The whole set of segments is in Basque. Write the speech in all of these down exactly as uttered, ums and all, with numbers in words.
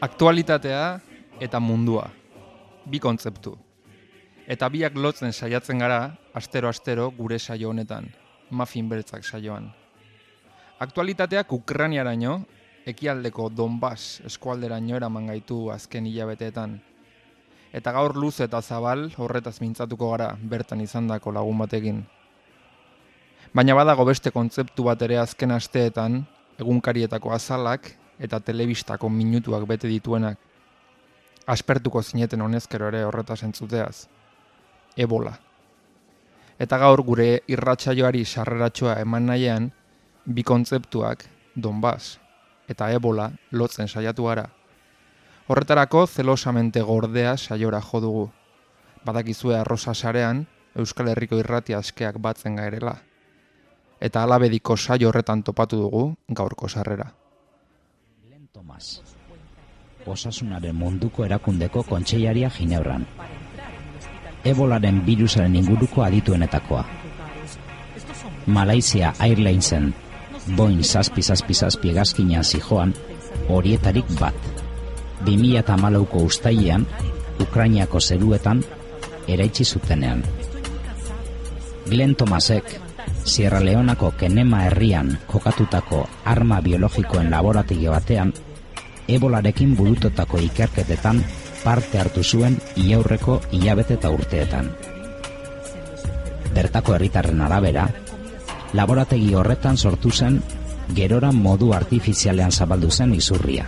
Aktualitatea eta mundua, bi kontzeptu. Eta biak lotzen saiatzen gara, astero-astero gure saio honetan, Muffin Beltzak saioan. Aktualitateak Ukrainiaraino, ekialdeko Donbass eskualderaino eraman gaitu azken hilabeteetan. Eta gaur luze eta zabal horretaz mintzatuko gara bertan izandako lagun batekin. Baina badago beste kontzeptu bat ere azken asteetan, egunkarietako azalak eta telebistako minutuak bete dituenak. Aspertuko zineten honezkero ere horretaz entzuteaz. Ebola. Eta gaur gure irratsaioari sarreratxoa eman nahian, bi kontzeptuak, Donbass eta Ebola, lotzen saiatu gara. Horretarako zelosamente gordea saiora jo dugu. Badakizue arrosa sarean, Euskal Herriko irratia askeak batzen gairela. Eta alabediko saio horretan topatu dugu gaurko sarrera. Glen Thomas, Osasunaren munduko erakundeko kontseilaria Ginebran. Ebolaren birusaren inguruko adituenetakoa. Malaysia Airlinesen Boeing zazpi zazpi zazpi hegazkinean zijoan horietarik bat. bi mila hamalauko uztailean Ukrainiako zeruetan eraitsi zutenean. Glen Thomasek Sierra Leonako Kenema herrian kokatutako arma biologikoen laborategi batean ebolarekin burututako ikerketetan parte hartu zuen iaurreko hilabete eta urteetan. Bertako herritarren arabera, laborategi horretan sortu zen gerora modu artifizialean zabaldu zen izurria.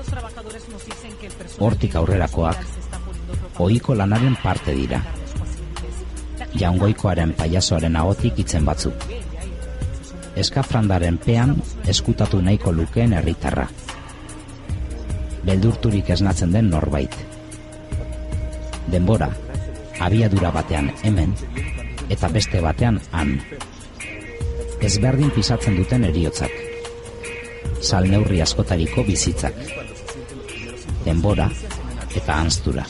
Hortik aurrerakoak, ohiko lanaren parte dira. Jaungoikoaren pailazoaren ahotik hitzen batzuk. Eskafrandaren pean eskutatu nahiko lukeen herritarra. Beldurturik esnatzen den norbait. Denbora, abiadura batean hemen, eta beste batean han. Ezberdin pisatzen duten heriotzak. Salneurri askotariko bizitzak. Denbora eta ahanztura.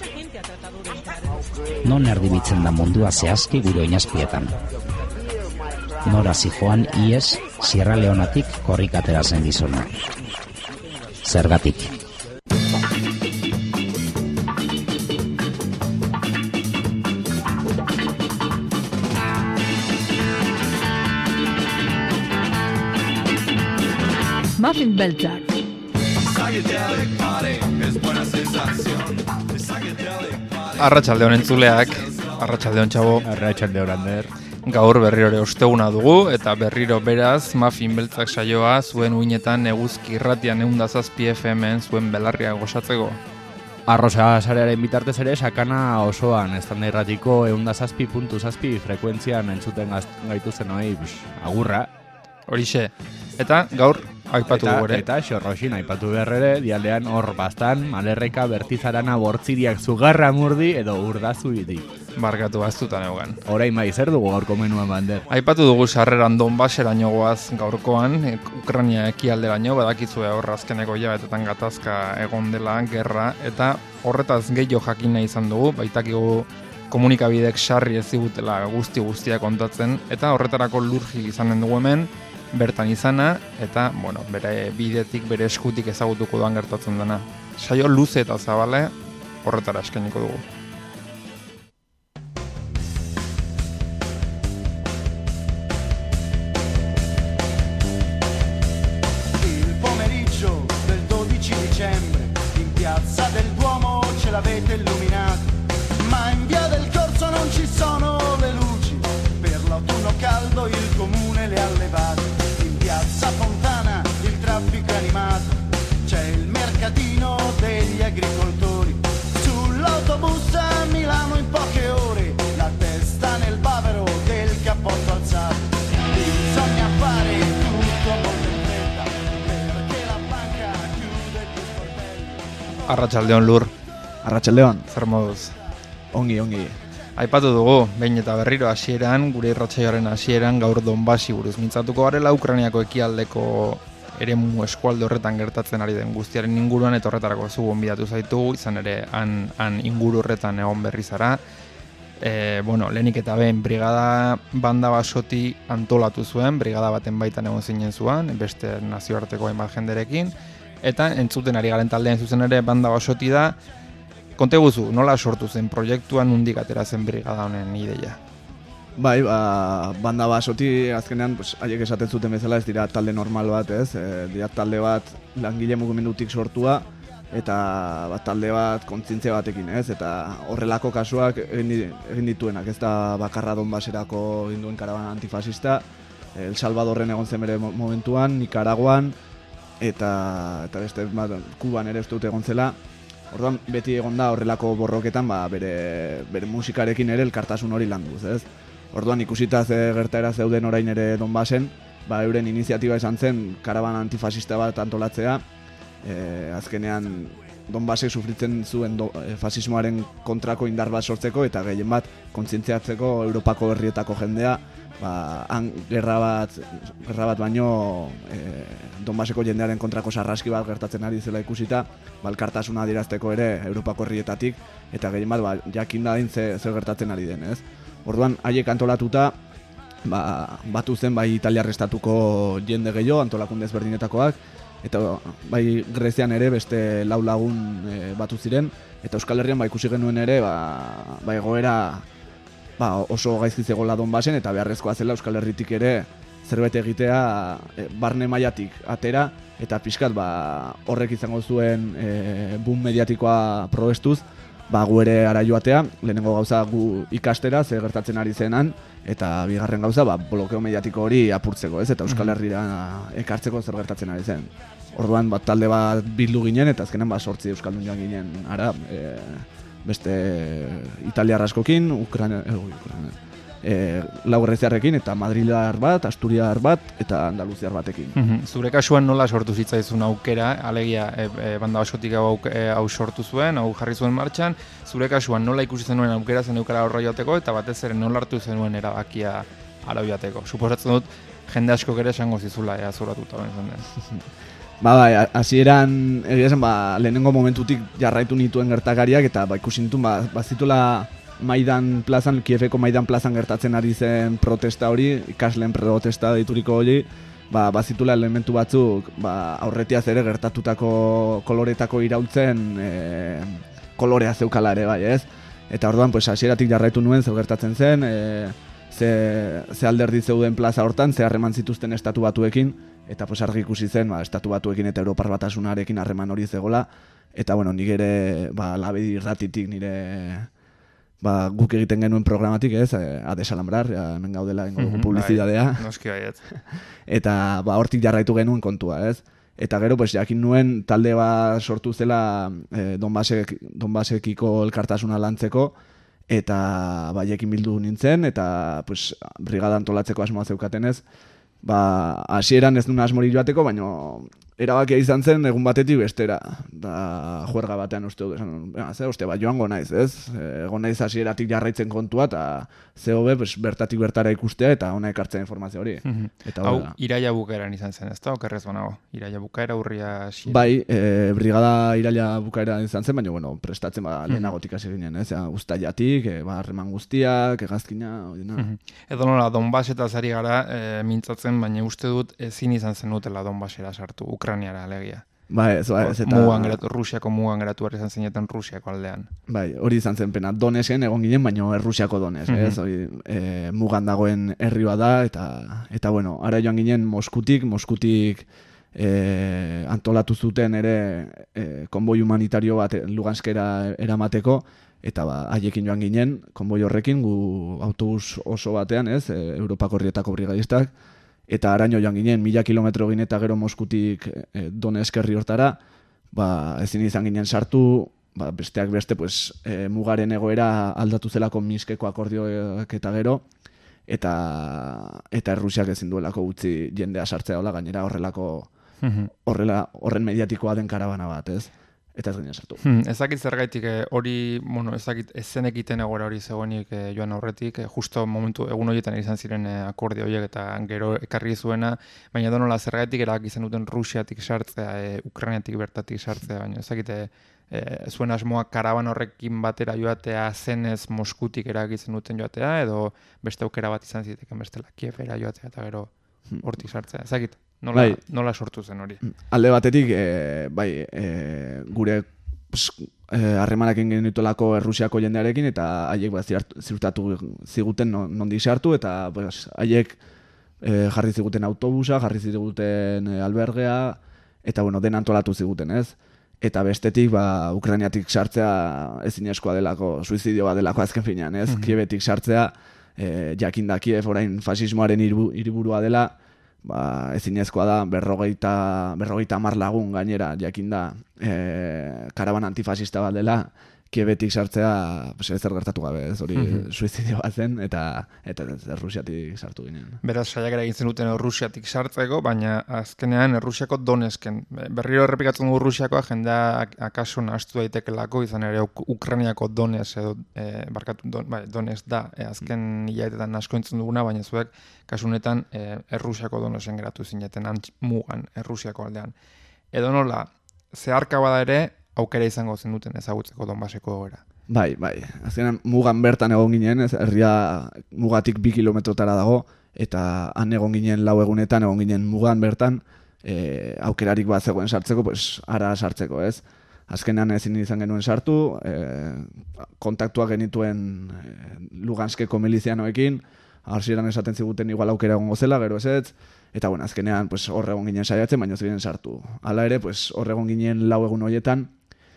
Non erdibitzen da mundua zehazki gure oinazpietan. Nora zijoan ies Sierra Leonatik korrikatera zen gizona. Zergatik. Muffin Beltzak. Arratsaldeon entzuleak, arratsaldeon txabo. Arratsaldeon Ander. Gaur berriro ere osteguna dugu eta berriro beraz Muffin Beltzak saioa zuen uinetan eguzki irratian ehun eta zazpi F M-en zuen belarria gozatzeko. Arrosa sarearen bitartez ere sakana osoan estanda irratiko ehun eta zazpi puntu zazpi frekuentzian entzuten gaituzen hori agurra. Horixe. Eta gaur aipatu eta, dugu ere. Eta xorroxin aipatu behar ere, dialdean hor bastan, malerreka bertizarana bortziriak zugarra murdi edo urdazu iti. Barkatu baztutan eugan. Orain bai, zer dugu gaurko menuan Bander? Aipatu dugu sarreran Donbasseraino goaz gaurkoan, Ukraina ekialderaino, badakizue horra azkeneko hilabetetan gatazka egon dela, gerra, eta horretaz gehiago jakin nahi izan dugu, baitakigu komunikabidek sarri ez zigutela guzti guztia kontatzen, eta horretarako lurgil izanen dugu hemen, bertan izana, eta, bueno, bere bidetik, bere eskutik ezagutuko doan gertatzen dena. Saio luze eta zabale horretara eskainiko dugu. Il pomeriggio del dodici dicembre in piazza del Duomo ce l'avete illuminato, ma in via del Corso non ci sono le luci, per l'autunno caldo il comune le ha levate. Piazza Fontana il traffico è animato, c'è il mercatino degli agricoltori, sull'autobus a Milano in poche ore, la testa nel bavero del cappotto alzato, bisogna fare tutto molto in fretta, perché la banca chiude gli sportelli. Arratsaldeon Lur. Arratsaldeon. Zer moduz? Ongi, ongi. Aipatu dugu, behin eta berriro hasieran, gure irratsaioaren hasieran gaur Donbassi buruz mintzatuko garela, Ukrainiako ekialdeko eremu eskualde horretan gertatzen ari den guztiaren inguruan, eta horretarako zu gonbidatu zaitu, izan ere han, han inguru horretan egon berri zara. E, bueno, lehenik eta behin brigada banda basoti antolatu zuen, brigada baten baitan egon zinen zuen, beste nazioarteko hainbat jenderekin, Eta entzuten ari garen taldean zuzen ere Banda Basoti da. Konte guzu, nola sortu zen proiektuan nondik atera zen brigada honen ideia? Bai, ba, Banda Basoti azkenean, pues, haiek esaten zuten bezala ez dira talde normal bat, ez? E, dira talde bat langile mugimendutik sortua, eta ba, talde bat kontzientzia batekin, ez? Eta horrelako kasuak egin, egin dituenak, ez da bakarra Donbaserako egin duen karabana antifasista, El Salvadorren egon zen bere momentuan, Nicaraguan, eta, eta beste bat, Kuban ere ez dut egon zela. Orduan beti egon da horrelako borroketan ba, bere, bere musikarekin ere elkartasun hori landuz, ez? Orduan ikusita ze gertaera zeuden orain ere Donbasen, ba, euren iniziatiba izan zen karabana antifasista bat antolatzea. E, azkenean Donbasek sufritzen zuen do, e, fasismoaren kontrako indar bat sortzeko eta gehien bat kontzientziatzeko Europako herrietako jendea, ba, han gerra bat, gerra bat baino e, Donbaseko jendearen kontrako sarraski bat gertatzen ari zela ikusita, ba, elkartasuna adierazteko ere Europako herrietatik, eta gehien bat ba, jakin dadin ze, ze gertatzen ari den, ez? Orduan, haiek antolatuta, ba, batu zen bai Italiar estatuko jende gehiago, antolakunde ezberdinetakoak, eta bai Grezian ere beste lau lagun e, batu ziren, eta Euskal Herrian ba, ikusi genuen ere ba, ba egoera ba, oso gaizki zegoela Donbasen, eta beharrezkoa zela Euskal Herritik ere zerbait egitea e, barne mailatik atera, eta pixkat ba, horrek izango zuen e, boom mediatikoa probestuz, ba, gu ere ara joatea, lehenengo gauza gu ikastera, ze gertatzen ari zenan, eta bigarren gauza, ba, blokeo mediatiko hori apurtzeko, ez? Eta Euskal Herrira ekartzeko zer gertatzen ari zen. Orduan, bat talde bat bildu ginen, eta azkenan ba, sortzi Euskaldun joan ginen, ara, e, beste italiar askokin, Ukraina, e, Ukraina, e, lau greziarrekin, eta madrilar bat, asturiar bat, eta andaluziar batekin. Mm-hmm. Zure kasuan nola sortu zitzaizun aukera, alegia e, e, Banda Basotik hau, e, hau sortu zuen, hau jarri zuen martxan, zure kasuan nola ikusi zenuen aukera zen eukara horra joateko, eta batez ere nola hartu zenuen erabakia ara joateko. Suposatzen dut, jende asko ere esango zizula, ea zuratuta ben zen. Ba, bai, hasieran egia zen, ba, lehenengo momentutik jarraitu nituen gertakariak, eta ba, ikusi nituen, ba, bazitula Maidan plazan, Kieveko Maidan plazan gertatzen ari zen protesta hori, ikasleen protesta deituriko hori, ba, bazitula elementu batzuk ba, aurretiaz ere gertatutako koloretako iraultzen e, kolorea zeukala ere, bai, ez? Eta orduan, pues, hasieratik jarraitu nuen, zer gertatzen zen, e, ze, ze alderdi zeuden plaza hortan, ze harreman zituzten estatu batuekin, eta pues, argi ikusi zen, ba, estatu batuekin eta Europar Batasunarekin harreman hori zegola, eta bueno, nik ere, ba, labedi irratitik nire ba, guk egiten genuen programatik, ez, eh, adesalambrar, ja, hemen gaudela ingo dugu publizidadea. Noski baiet. Eta ba, hortik jarraitu genuen kontua, ez. Eta gero, pues, jakin nuen talde bat sortu zela eh, Donbasek, Donbasekiko elkartasuna lantzeko, eta baiekin bildu nintzen, eta pues, brigada antolatzeko asmoa zeukatenez, ba, hasieran ez duen asmori joateko, baina erabakia izan zen egun batetik bestera, da juerga batean uste dut, ze, uste, ba, joango naiz, ez? Egon naiz hasieratik jarraitzen kontua, eta ze hobe, pues, bertatik bertara ikustea, eta hona ekartzen informazio hori. Mm-hmm. Eta hau, iraila bukaeran izan zen, ez da, okerrez banago? Iraila bukaera, urria hasiera? Bai, e, brigada iraila bukaera izan zen, baina, bueno, prestatzen ba, lehenagotik hasi ginen, ez? Uztailatik, e, ba, harreman guztiak, egazkina, hori na. Mm-hmm. Edo nola, Donbasetaz ari gara e, mintzatzen, baina uste dut ezin izan zen utela Donbasera sartu, Ukrainiara alegia. Bai, ez, bai, ez eta... Mugan geratu, Rusiako mugan geratu izan zineten Rusiako aldean. Bai, hori izan zen pena. Donesen egon ginen, baina Errusiako Donez, mm-hmm. ez? Hori, e, mugan dagoen herri bat da, eta, eta bueno, ara joan ginen Moskutik, Moskutik e, antolatu zuten ere e, konboi humanitario bat Luganskera eramateko, eta ba, haiekin joan ginen, konboi horrekin, gu autobus oso batean, ez? E, Europako herrietako brigadistak, eta araño joan ginen, mila kilometro ginen eta gero Moskutik e, Donetsk herri hortara, ba, ezin izan ginen sartu, ba, besteak beste, pues, e, mugaren egoera aldatu zelako Minskeko akordioak eta gero, eta eta Errusiak ezin duelako utzi jendea sartzea hola, gainera horrelako horrela, horren mediatikoa den karabana bat, ez? Eta ez ginen sartu. Hmm, ezakit zergaitik hori, bueno, ezakit ezenekiten egora hori zegoenik eh, joan aurretik, eh, justo momentu egun horietan izan ziren eh, akordio horiek eta gero ekarri zuena, baina donola zergaitik erabaki izan duten Rusiatik sartzea, eh, Ukrainiatik bertatik sartzea, baina ezakit eh, zuen asmoa karaban horrekin batera joatea zenez Moskutik erabaki izan duten joatea, edo beste aukera bat izan ziteken bestela Kievera joatea eta gero hortik sartzea, ezakit? Nola, bai. nola sortu zen hori? Alde batetik, e, bai, e, gure harremanekin genituelako Errusiako jendearekin, eta haiek ba, ziurtatu ziguten nondik sartu, eta pues, haiek e, jarri ziguten autobusa, jarri ziguten e, albergea, eta bueno, den antolatu ziguten, ez? Eta bestetik, ba, Ukrainiatik sartzea ezinezkoa delako, suizidio bat delako azken finean, ez? Mm-hmm. Kievetik sartzea, e, jakinda Kiev orain fasismoaren hiriburua dela, ba, ezinezkoa da, berrogeita, berrogeita hamar lagun gainera, jakinda e, karaban antifasista bat dela, Kievetik sartzea, pues, ezer gertatu gabe, ez hori mm-hmm. suizidio bat zen, eta, eta Errusiatik sartu ginen. Beraz, saiakera egin zenuten Errusiatik sartzeko, baina azkenean Errusiako Donetsken. Berriro errepikatzen dugu Errusiakoa, jendea akaso nahastu daitekelako, izan ere Ukrainiako Donetsk edo e, barkatu don, bai, Donetsk da, e, azken hilabetetan asko entzun duguna, baina zuek kasunetan e, Errusiako Donetsen geratu zineten antz mugan Errusiako aldean. Edo nola, zeharka bada ere, aukera izango zenuten ezagutzeko Donbaseko egoera. Bai, bai. Azkenan mugan bertan egon ginen, ez, herria mugatik bi kilometrotara dago, eta han egon ginen lau egunetan, egon ginen mugan bertan, e, aukerarik bat zegoen sartzeko, pues, ara sartzeko, ez. Azkenean ezin izan genuen sartu, e, kontaktuak genituen e, Luganskeko milizianoekin, hasieran esaten ziguten igual aukera egongo zela, gero ezetz, eta bueno, azkenean pues, hor egon ginen saiatzen, baina ez ginen sartu. Hala ere, pues, hor egon ginen lau egun horietan,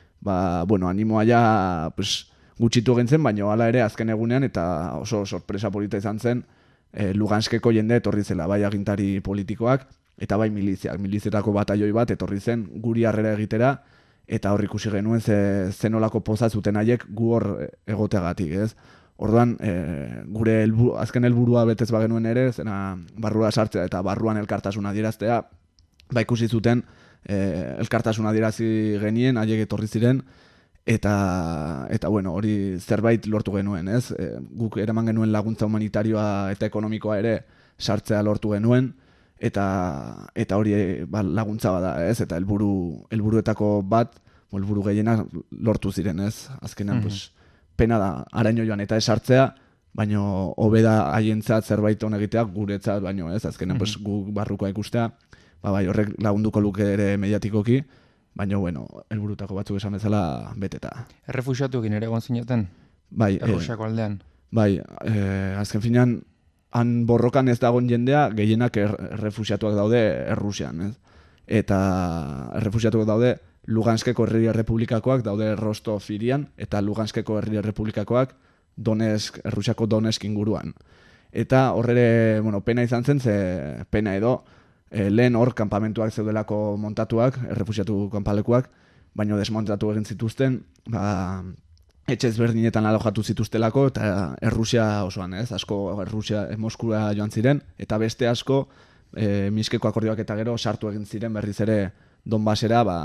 ba, bueno, animoa ja pues, gutxitu egin zen, baina hala ere azken egunean, eta oso sorpresa polita izan zen, e, Luganskeko jende etorri zela, bai agintari politikoak, eta bai miliziak, milizietako bataioi bat etorri zen guri harrera egitera, eta hor ikusi genuen ze, zenolako poza zuten haiek gu hor egoteagatik, ez? Orduan, e, gure elbu, azken helburua betez bagenuen ere, zena barrura sartzea eta barruan elkartasuna adieraztea, ba ikusi zuten e, elkartasuna adierazi genien, haiek etorri ziren, eta, eta bueno, hori zerbait lortu genuen, ez? E, guk eraman genuen laguntza humanitarioa eta ekonomikoa ere sartzea lortu genuen, eta, eta hori ba, laguntza bada, ez? Eta helburu helburuetako bat, helburu gehiena lortu ziren, ez? Azkenean, mm-hmm. pues, pena da, araño joan eta esartzea, baino hobe da haientzat zerbait on egitea guretzat baino, ez? Azkenean mm-hmm. pues, gu barrukoa ikustea, ba, bai, horrek lagunduko luke ere mediatikoki, baina, bueno, helburutako batzuk esan bezala beteta. Errefuxiatuekin ere egon zineten? Bai. Errusiako eh, aldean? Bai, eh, azken finean, han borrokan ez dagoen jendea, gehienak er, errefuxiatuak daude Errusian, ez? Eta errefuxiatuak daude Luganskeko herri errepublikakoak daude Rostov hirian, eta Luganskeko herri errepublikakoak Donetsk, Errusiako Donetsk inguruan. Eta horre, bueno, pena izan zen, ze pena edo, e, lehen hor kanpamentuak zeudelako montatuak, errefusiatu kanpalekuak, baino desmontatu egin zituzten, ba, etxe ezberdinetan alojatu zituztelako, eta Errusia osoan, ez? Asko Errusia, Moskura joan ziren, eta beste asko, e, Minskeko akordioak eta gero sartu egin ziren berriz ere Donbasera, ba,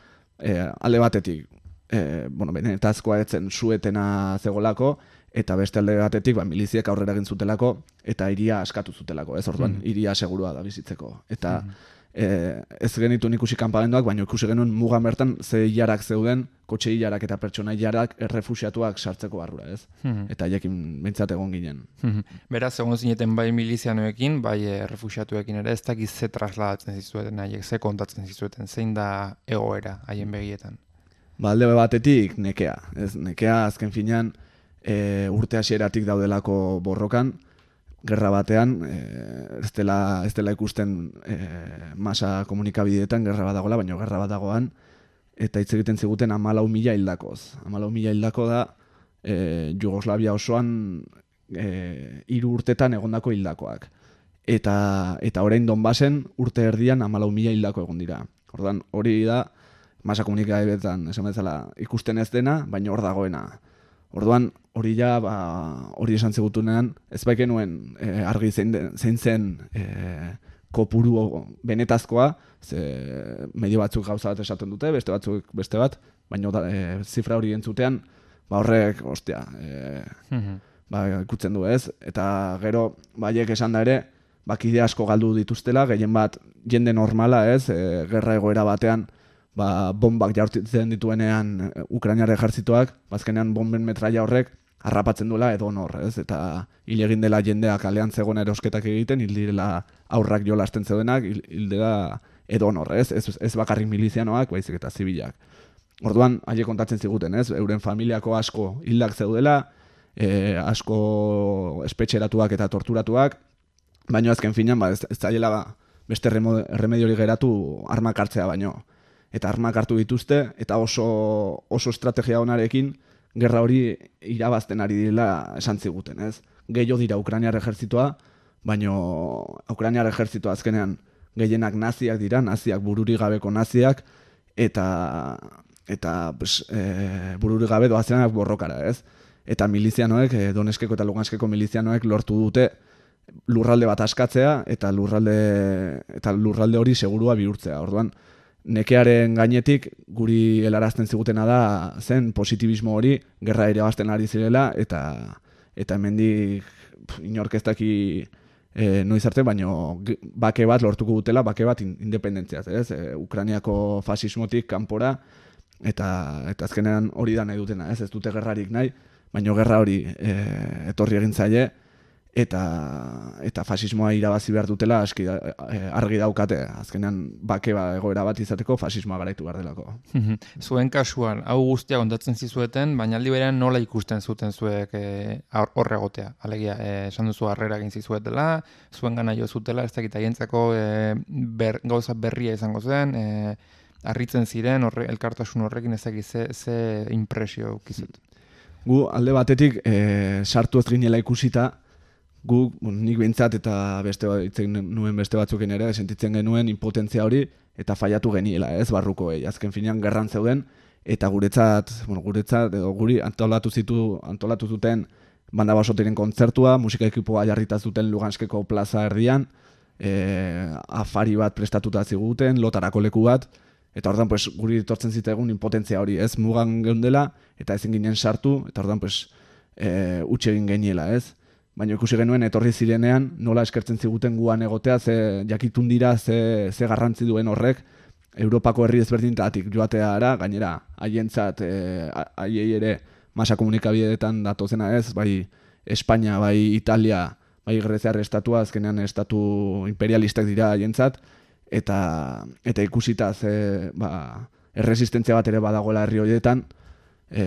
e, alde batetik, e, bueno, benetazkoa etzen suetena zegolako, eta beste alde batetik, ba, miliziek aurrera egin zutelako, eta hiria askatu zutelako, ez orduan, mm. hiria segurua da bizitzeko. Eta mm. e, ez genituen ikusi kanpamenduak, baina ikusi genuen mugan bertan ze hilarak zeuden, kotxe hilarak eta pertsona hilarak errefusiatuak sartzeko barrura, ez? Mm. Eta haiekin behintzat egon ginen. Mm. Beraz, egon zineten bai milizianoekin, bai errefusiatuekin ere, ez dakiz ze trasladatzen zizueten haiek, ze kontatzen zizueten, zein da egoera haien begietan? Ba, alde batetik nekea, ez? Nekea azken finean, E, urte hasieratik daudelako borrokan, gerra batean, e, ez, dela, ez dela ikusten e, masa komunikabideetan gerra bat dagoela, baina gerra bat dagoan, eta hitz egiten ziguten hamalau mila hildakoz. hamalau mila hildako da e, Jugoslavia osoan e, hiru urtetan egondako hildakoak. Eta, eta orain Donbasen urte erdian hamalau mila hildako egon dira. Orduan, hori da masa komunikabideetan esan bezala ikusten ez dena, baina hor dagoena. Orduan, hori ja, ba, hori esan zigutunean, ez baik genuen e, argi zein, zein zen e, kopuru benetazkoa, ze medio batzuk gauza bat esaten dute, beste batzuk beste bat, baina e, zifra hori entzutean, ba horrek, ostia, e, mm-hmm. ba, ikutzen du ez, eta gero, baiek esan da ere, bakide asko galdu dituztela, gehien bat jende normala ez, e, gerra egoera batean, ba, bombak jaurtitzen dituenean Ukrainiar ejertzitoak, bazkenean bomben metraia horrek harrapatzen duela edo nor, ez? Eta hil egin dela jendeak kalean zegoen erosketak egiten, hil direla aurrak jolasten zeudenak, hil, hil dela edo nor, ez? Ez, ez bakarrik milizianoak, baizik eta zibilak. Orduan, haiek kontatzen ziguten, ez? Euren familiako asko hildak zeudela, e, asko espetxeratuak eta torturatuak, baina azken finan, ba, ez, ez zaiela ba, beste remediori geratu armak hartzea baino. Eta armak hartu dituzte, eta oso, oso estrategia honarekin, gerra hori irabazten ari direla esan ziguten, ez? Gehiago dira Ukrainiar ejertzitoa, baino Ukrainiar ejertzitoa azkenean gehienak naziak dira, naziak bururi gabeko naziak, eta eta pues, e, bururi gabe doazenak borrokara, ez? Eta milizianoek, e, Doneskeko eta Luganskeko milizianoek lortu dute lurralde bat askatzea eta lurralde, eta lurralde hori segurua bihurtzea. Orduan, nekearen gainetik guri helarazten zigutena da zen positibismo hori gerra irabazten ari zirela eta eta hemendik inork ez daki e, noiz arte, baino bake bat lortuko dutela, bake bat independentziaz, ez? E, Ukrainiako fasismotik kanpora eta eta azkenean hori da nahi dutena, ez? Ez dute gerrarik nahi, baino gerra hori e, etorri egin zaie eta eta fasismoa irabazi behar dutela aski da, argi daukate, azkenean bake ba egoera bat izateko fasismoa garaitu behar delako. Zuen kasuan, hau guztia kontatzen zizueten, baina aldi berean nola ikusten zuten zuek e, horre egotea. Alegia, e, esan duzu harrera egin zizuetela, zuen gana jo zutela, ez dakit aientzako e, ber, gauza berria izango zen, e, harritzen ziren, horre, elkartasun horrekin ez dakit ze, ze impresio ukizut. Gu alde batetik e, sartu ez ginela ikusita, gu, nik behintzat eta beste itzen nuen beste batzuken ere, sentitzen genuen impotentzia hori eta faiatu geniela, ez barrukoei. Azken finean gerran zeuden eta guretzat, bueno, guretzat edo guri antolatu zitu, antolatu zuten banda basoteren kontzertua, musika ekipoa jarrita zuten Luganskeko plaza erdian, e, afari bat prestatuta ziguten, lotarako leku bat, eta ordan pues guri etortzen zitzaigun impotentzia hori, ez? Mugan geundela eta ezin ginen sartu, eta ordan pues e, utzi egin geniela, ez? Baina ikusi genuen etorri zirenean nola eskertzen ziguten guan egotea, ze jakitun dira, ze, ze garrantzi duen horrek Europako herri ezberdinetatik joatea ara, gainera haientzat haiei ere masa komunikabideetan datozena ez, bai Espainia, bai Italia, bai Greziar estatua, azkenean estatu imperialistak dira haientzat, eta eta ikusita ze ba, erresistentzia bat ere badagoela herri horietan, e,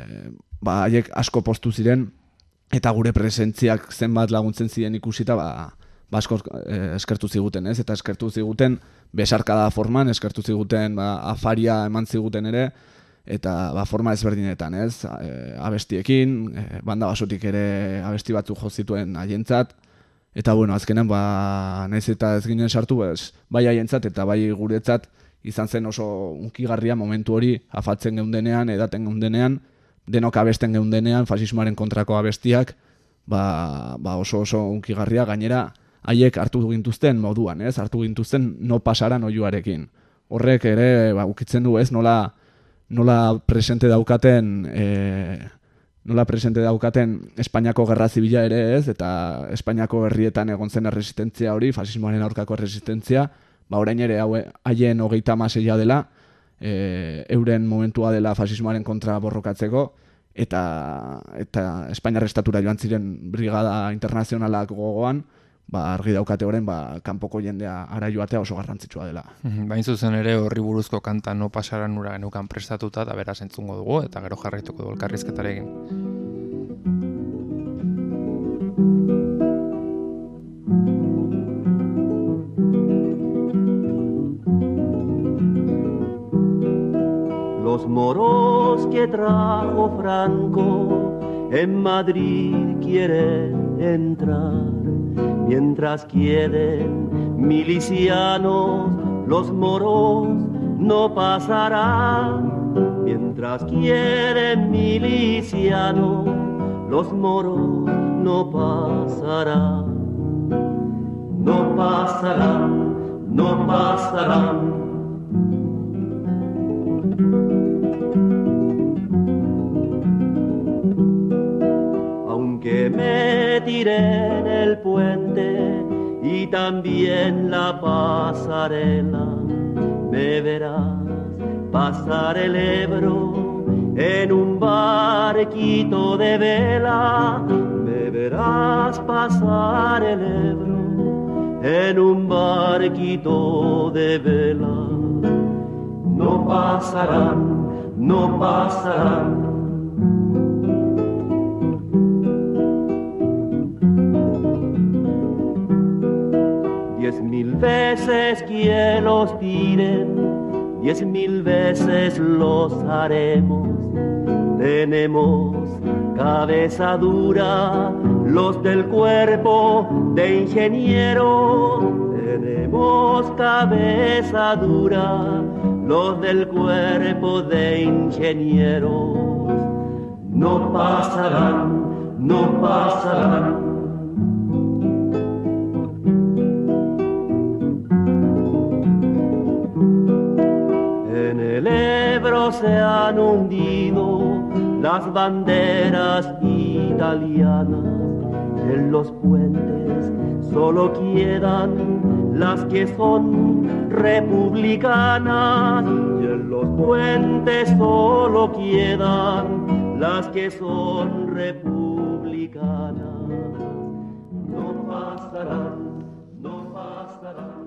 ba haiek asko postu ziren. Eta gure presentziak zenbat laguntzen ziren ikusita, ba, ba asko eh, eskertu ziguten, ez? Eta eskertu ziguten besarkada forman, eskertu ziguten ba, afaria eman ziguten ere, eta ba, forma ezberdinetan, ez? E, abestiekin, e, banda basotik ere abesti batzuk jo zituen haientzat, eta bueno, azkenan, ba, naiz eta ez ginen sartu, bez, bai haientzat eta bai guretzat izan zen oso unkigarria momentu hori afaltzen geundenean, edaten geundenean, denok abesten geundenean, fasismoaren kontrako abestiak, ba, ba oso oso unkigarria, gainera haiek hartu gintuzten moduan, ez? Hartu gintuzten no pasaran oiuarekin. Horrek ere, ba, ukitzen du, ez? Nola, nola presente daukaten, e, nola presente daukaten Espainiako gerra zibila ere, ez? Eta Espainiako herrietan egon zen erresistentzia hori, fasismoaren aurkako erresistentzia, ba orain ere haien hogeita hamaseia dela, E, euren momentua dela fasismoaren kontra borrokatzeko, eta eta Espainiar estatura joan ziren brigada internazionalak gogoan, ba argi daukate orain ba kanpoko jendea ara joatea oso garrantzitsua dela. Bain zuzen ere horri buruzko kanta no pasaran ura genukan prestatuta eta beraz entzungo dugu eta gero jarraituko du elkarrizketarekin. Los moros que trajo Franco en Madrid quieren entrar, mientras quieren milicianos, los moros no pasarán. Mientras quieren milicianos, los moros no pasarán. No pasarán, no pasarán. Que me tiré en el puente y también la pasarela, me verás pasar el Ebro en un bar barquito de vela me verás pasar el Ebro en un barquito de vela. No pasarán, no pasarán. Diez mil veces que los tiren, diez mil veces los haremos. Tenemos cabeza dura, los del cuerpo de ingeniero. Tenemos cabeza dura, los del cuerpo de ingenieros. No pasarán, no pasarán. En el Ebro se han hundido las banderas italianas. En los puentes solo quedan las que son republicanas. Y en los puentes solo quedan las que son republicanas. No pasarán, no pasarán.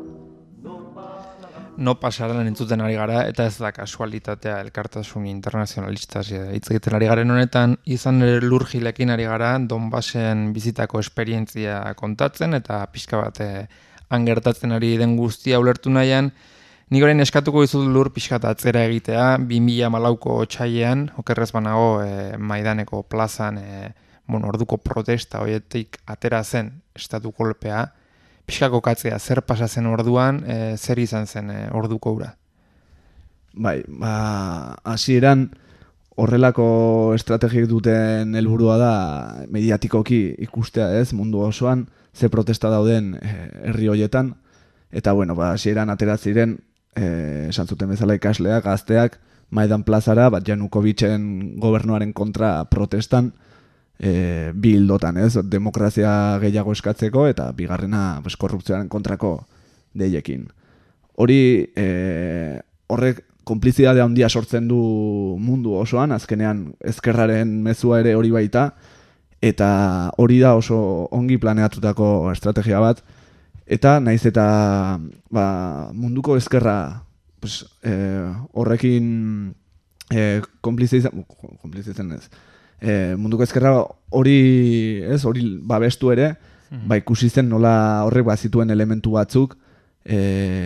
No pasaran entzuten ari gara, eta ez da kasualitatea elkartasun internazionalistaz hitz egiten ari garen honetan, izan ere Lurgilekin ari gara Donbasen bizitako esperientzia kontatzen, eta pixka bat han gertatzen ari den guztia ulertu nahian, nik orain eskatuko dizut Lur pixka bat atzera egitea, bi mila hamalauko otsailean, okerrez banago e, Maidaneko plazan, e, bueno, orduko protesta horietik atera zen estatu kolpea, pixka kokatzea, zer pasatzen orduan, e, zer izan zen e, orduko ura? Bai, ba, hasieran horrelako estrategiek duten helburua da mediatikoki ikustea, ez, mundu osoan, ze protesta dauden e, herri hoietan, eta bueno, ba, hasieran atera ziren, e, esan zuten bezala ikasleak, gazteak, Maidan plazara, bat Janukovitzen gobernuaren kontra protestan, E, bi hildotan, ez, demokrazia gehiago eskatzeko eta bigarrena pues, korrupzioaren kontrako deiekin. Hori e, horrek konplizidade handia sortzen du mundu osoan, azkenean ezkerraren mezua ere hori baita, eta hori da oso ongi planeatutako estrategia bat, eta naiz eta ba, munduko ezkerra pues, e, horrekin e, konplizitzen ez. E, munduko ezkerra hori, ez, hori babestu ere, mm-hmm. ba ikusi zen nola horrek bazituen elementu batzuk, e,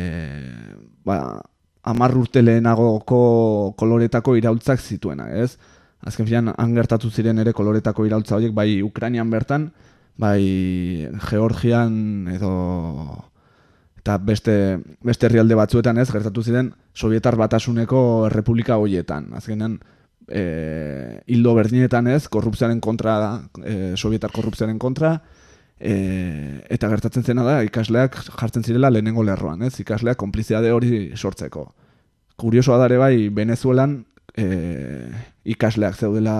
ba, hamar urte lehenagoko koloretako iraultzak zituena, ez? Azken filan, han gertatu ziren ere koloretako iraultza horiek, bai Ukrainian bertan, bai Georgian edo eta beste, beste herrialde batzuetan, ez, gertatu ziren Sovietar Batasuneko errepublika horietan. Azkenean, E, hildo berdinetan ez, korrupzioaren kontra, e, sovietar korrupzioaren kontra, e, eta gertatzen zena da, ikasleak jartzen zirela lehenengo lerroan, ez, ikasleak konplizidade hori sortzeko. Kuriosoa dare bai, Venezuelan e, ikasleak zeudela,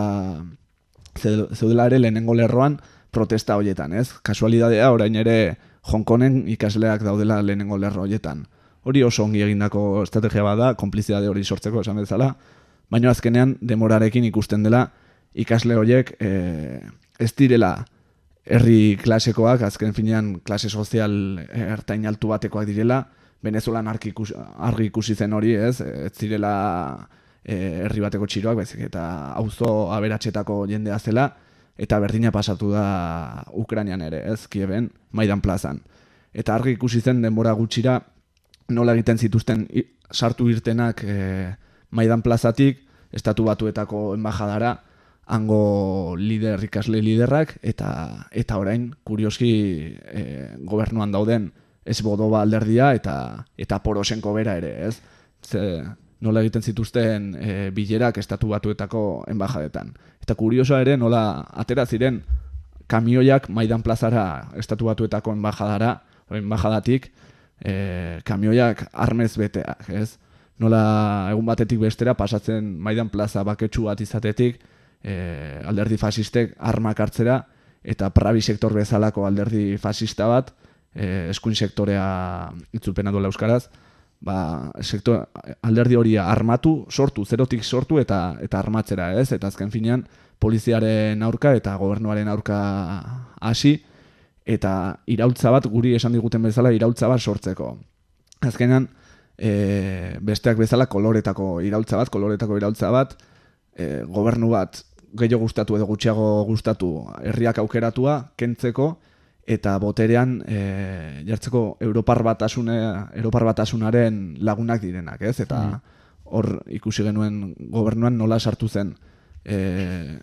zeudela ere lehenengo lerroan protesta horietan, ez, kasualidadea orain ere Hong Kongen ikasleak daudela lehenengo lerro horietan. Hori oso ongi egindako estrategia bada, konplizidade hori sortzeko esan bezala, baina azkenean demorarekin ikusten dela ikasle horiek e, ez direla herri klasekoak, azken finean klase sozial ertain altu batekoak direla, Venezuelan argi ikusi, argi ikusi zen hori, ez, ez direla e, herri bateko txiroak, baizik eta auzo aberatsetako jendea zela, eta berdina pasatu da Ukrainian ere, ez, Kieven, Maidan plazan. Eta argi ikusi zen denbora gutxira nola egiten zituzten sartu irtenak e, Maidan plazatik, estatu batuetako enbajadara, hango lider, ikasle liderrak, eta eta orain, kurioski, e, gobernuan dauden Esbodoba alderdia eta eta Porosenko bera ere, ez? Ze, nola egiten zituzten e, bilerak estatu batuetako enbajadetan. Eta kuriosoa ere, nola atera ziren kamioiak Maidan plazara estatu batuetako enbajadara, enbajadatik, e, kamioiak armez beteak, ez? Nola egun batetik bestera pasatzen Maidan plaza baketsu bat izatetik e, alderdi fasistek armak hartzera eta Pravi sektor bezalako alderdi fasista bat, e, eskuin sektorea itzulpena duela euskaraz, ba, sektor, alderdi hori armatu, sortu, zerotik sortu eta eta armatzera, ez? Eta azken finean poliziaren aurka eta gobernuaren aurka hasi, eta iraultza bat, guri esan diguten bezala, iraultza bat sortzeko. Azkenean, e, besteak bezala koloretako iraultza bat, koloretako iraultza bat, e, gobernu bat gehiago gustatu edo gutxiago gustatu herriak aukeratua, kentzeko, eta boterean e, jartzeko Europar Batasune, Europar Batasunaren lagunak direnak, ez? Eta hor ikusi genuen gobernuan nola sartu zen e,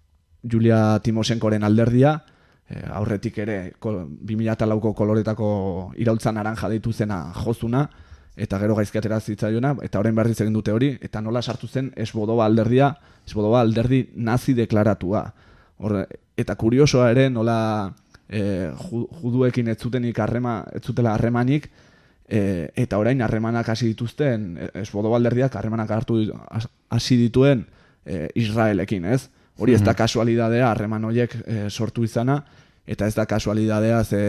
Julia Timoshenkoren alderdia, e, aurretik ere bi mila lauko koloretako iraultza naranja deitu zena jozuna, eta gero gaizki atera zitzaiona, eta orain berriz egin dute hori, eta nola sartu zen Esbodoba alderdia, Esbodoba alderdi nazi deklaratua. Hor, eta kuriosoa ere nola e, juduekin ez zutenik harrema, ez zutela harremanik, e, eta orain harremanak hasi dituzten, Esbodoba alderdiak harremanak hartu hasi dituen e, Israelekin, ez? Hori ez da kasualidadea harreman horiek e, sortu izana, eta ez da kasualidadea ze,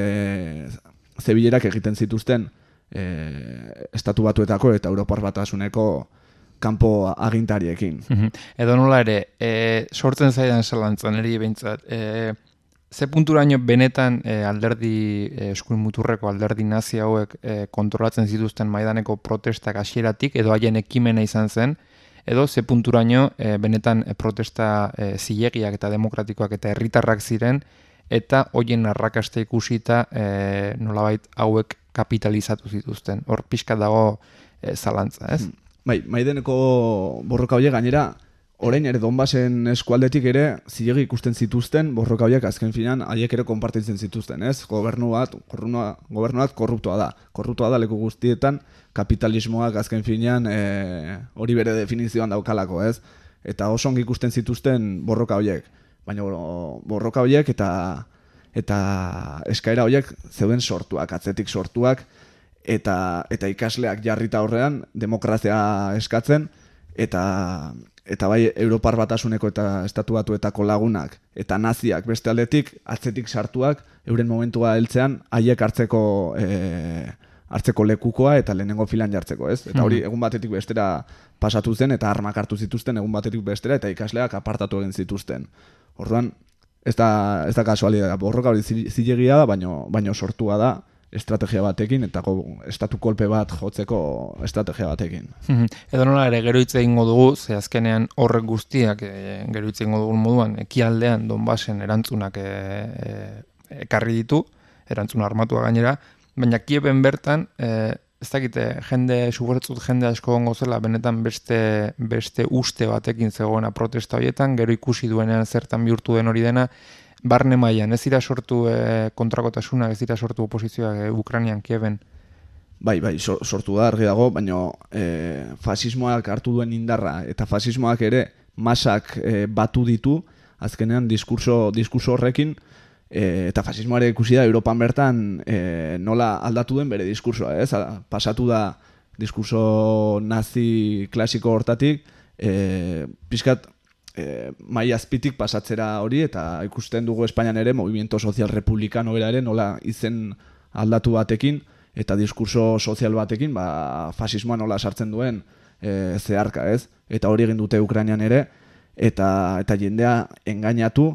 ze bilerak egiten zituzten e, Estatu Batuetako eta Europar Batasuneko kanpo agintariekin. Edo nola ere, e, sortzen zaidan zalantzan eri behintzat, e, ze punturaino benetan e, alderdi, e, eskuin muturreko alderdi nazi hauek e, kontrolatzen zituzten Maidaneko protestak hasieratik edo haien ekimena izan zen, edo ze punturaino e, benetan e, protesta e, zilegiak eta demokratikoak eta herritarrak ziren, eta hoien arrakasta ikusita e, nolabait hauek kapitalizatu zituzten. Hor pixka dago e, zalantza, ez? Bai, Maideneko borroka horiek gainera, orain ere Donbasen eskualdetik ere zilegi ikusten zituzten borroka horiek azken finean haiek ere konpartitzen zituzten, ez? Gobernu bat, gobernua, gobernu bat korruptoa da. Korruptoa da leku guztietan, kapitalismoak azken finean e, hori bere definizioan daukalako, ez? Eta oso ongi ikusten zituzten borroka horiek. Baina borroka horiek eta eta eskaera horiek zeuden sortuak, atzetik sortuak, eta eta ikasleak jarrita horrean demokrazia eskatzen, eta eta bai Europar Batasuneko eta Estatu Batuetako lagunak eta naziak beste aldetik atzetik sartuak euren momentua heltzean haiek hartzeko e, hartzeko lekukoa eta lehenengo filan jartzeko, ez? Eta hori egun batetik bestera pasatu zen eta armak hartu zituzten egun batetik bestera eta ikasleak apartatu egin zituzten. Orduan, ez da, ez da kasualidadea, borroka hori zilegia da, baino, baino sortua da estrategia batekin eta go, estatu kolpe bat jotzeko estrategia batekin. Edo nola ere gero hitz egingo dugu, ze azkenean horrek guztiak e, gero hitz egingo dugun moduan ekialdean Donbasen erantzunak e, e, ekarri ditu, erantzuna armatua gainera, baina Kieben bertan e, ez dakite jende, subertzut jende asko gongo zela, benetan beste, beste uste batekin zegoena protesta horietan, gero ikusi duenean zertan bihurtu den hori dena, barne mailan, ez dira sortu e, kontrakotasuna, ez dira sortu oposizioak e, Ukrainian, Kieben? Bai, bai, so, sortu da, argi dago, baina e, fasismoak hartu duen indarra, eta fasismoak ere masak e, batu ditu, azkenean diskurso, diskurso horrekin, e, eta fasismoare ikusi da, Europan bertan e, nola aldatu den bere diskursoa, ez? Pasatu da diskurso nazi klasiko hortatik, e, pixkat, E, mai azpitik pasatzera hori eta ikusten dugu Espainian ere movimiento sozial republicano bera ere nola izen aldatu batekin eta diskurso sozial batekin ba, fasismoa nola sartzen duen e, zeharka, ez? Eta hori egin dute Ukrainian ere eta eta jendea engainatu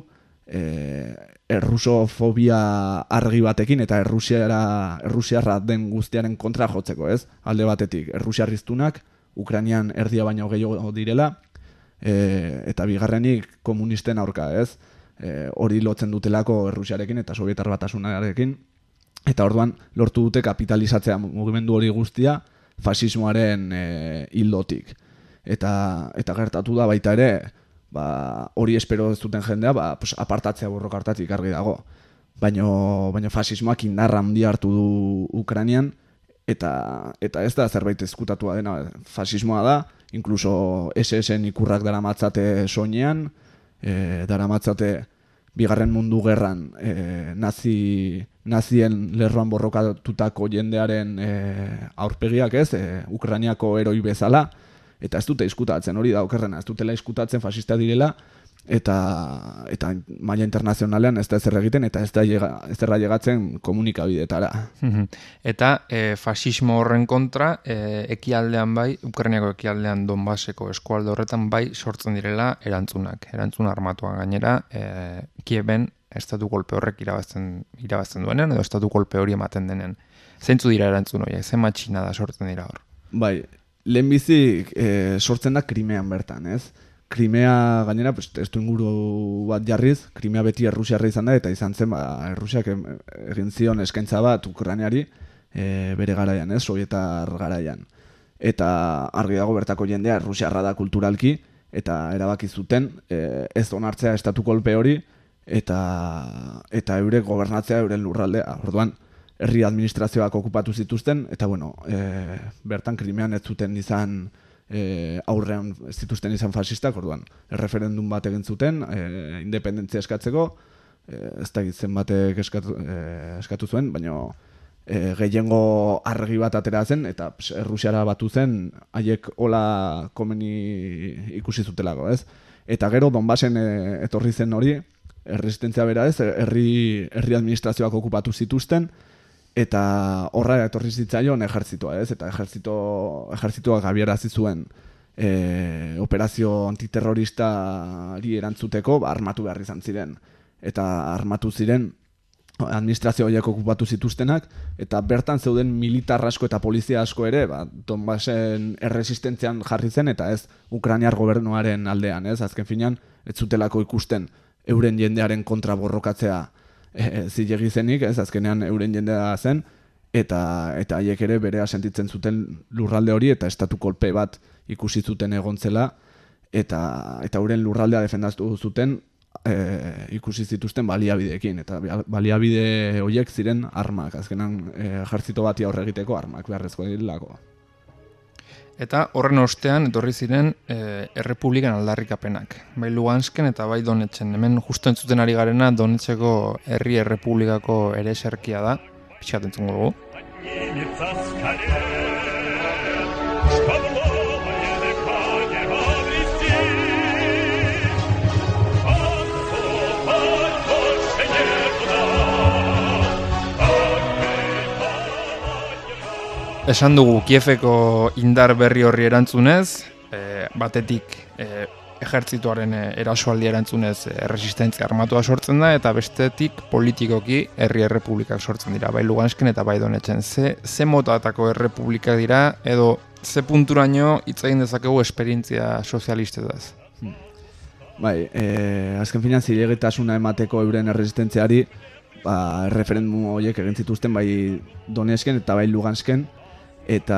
e, errusofobia argi batekin eta errusiara errusiarra den guztiaren kontra jotzeko, ez? Alde batetik errusiarriztunak Ukrainian erdia baino gehiago direla, E, eta bigarrenik komunisten aurka, ez? E, hori lotzen dutelako Errusiarekin eta Sovietar Batasunarekin, eta orduan lortu dute kapitalizatzea mugimendu hori guztia fasismoaren e, hildotik. Eta, eta gertatu da baita ere, ba, hori espero ez duten jendea, ba, pues, apartatzea borroka hartatik argi dago. Baino, baino fasismoak indarra handia hartu du Ukrainian, eta, eta ez da zerbait ezkutatua dena, fasismoa da, inkluso ese esen ikurrak daramatzate soinean, e, daramatzate bigarren mundu gerran e, nazi, nazien lerroan borrokatutako jendearen e, aurpegiak, ez, e, Ukrainiako heroi bezala, eta ez dute izkutatzen, hori da okerrena, ez dutela izkutatzen fasista direla, eta eta maila internazionalean ez da ezer egiten eta ez da ezerra llegatzen komunikabideetara. Eta e, fasismo horren kontra e, ekialdean bai, Ukrainiako ekialdean Donbaseko eskualde horretan bai sortzen direla erantzunak, erantzun armatuak gainera, e, Kieben estatu kolpe horrek irabazten irabazten duenean edo estatu kolpe hori ematen denen. Zeintzu dira erantzun horiek, ze matxina da sortzen dira hor? Bai, lehenbizi e, sortzen da Krimean bertan, ez? Krimea gainera, pues, testu inguru bat jarriz, Krimea beti Errusiarra izan da, eta izan zen, ba, Errusiak egin zion eskaintza bat Ukrainari e, bere garaian, ez, Sovietar garaian. Eta argi dago bertako jendea Errusiarra da kulturalki, eta erabaki zuten e, ez onartzea estatu kolpe hori, eta eta eurek gobernatzea euren lurraldea. Orduan, herri administrazioak okupatu zituzten, eta bueno, e, bertan Krimean ez zuten izan E, aurrean ez zituzten izan fasistak, orduan, erreferendum bat egin zuten, e, independentzia eskatzeko, e, ez da gitzen batek eskatu, e, eskatu zuen, baina e, gehiengo argi bat atera zen, eta ps, Errusiara batu zen, haiek hola komeni ikusi zutelako, ez? Eta gero Donbasen e, etorri zen hori, erresistentzia bera ez, herri, herri administrazioak okupatu zituzten, eta horra etorri zitzaion ejertzitoa, ez? Eta ejertzito, ejertzitoak abiarazi zuen e, operazio antiterroristari erantzuteko ba, armatu behar izan ziren. Eta armatu ziren administrazio horiek okupatu zituztenak, eta bertan zeuden militar asko eta polizia asko ere, ba, Donbasen erresistentzian jarri zen, eta ez Ukrainiar gobernuaren aldean, ez? Azken finean, ez zutelako ikusten euren jendearen kontra borrokatzea E, zilegi zenik, ez, azkenean euren jendea zen, eta eta haiek ere berea sentitzen zuten lurralde hori, eta estatu kolpe bat ikusi zuten egontzela, eta eta euren lurraldea defendatu zuten e, ikusi zituzten baliabideekin, eta baliabide horiek ziren armak, azkenean e, ejertzito bati aurre egiteko armak beharrezko direlako. Eta horren ostean etorri ziren e, errepublikan aldarrikapenak. Bai Lugansken eta bai Donetxen. Hemen justo entzuten ari garena Donetxeko herri errepublikako ere eserkia da. Pixkat entzungo dugu. Esan dugu Kieveko indar berri horri erantzunez, e, batetik e, ejertzituaren erasoaldi erantzunez erresistentzia armatua sortzen da, eta bestetik politikoki herri errepublikak sortzen dira, bai Lugansken eta bai Donetxen. Ze, ze motatako errepublikak dira, edo ze punturaino hitz egin dezakegu esperientzia sozialistetaz? Hmm. Bai, e, azken finean zilegitasuna emateko euren erresistentziari, ba, referendum horiek egin zituzten bai Donetsken eta bai Lugansken, eta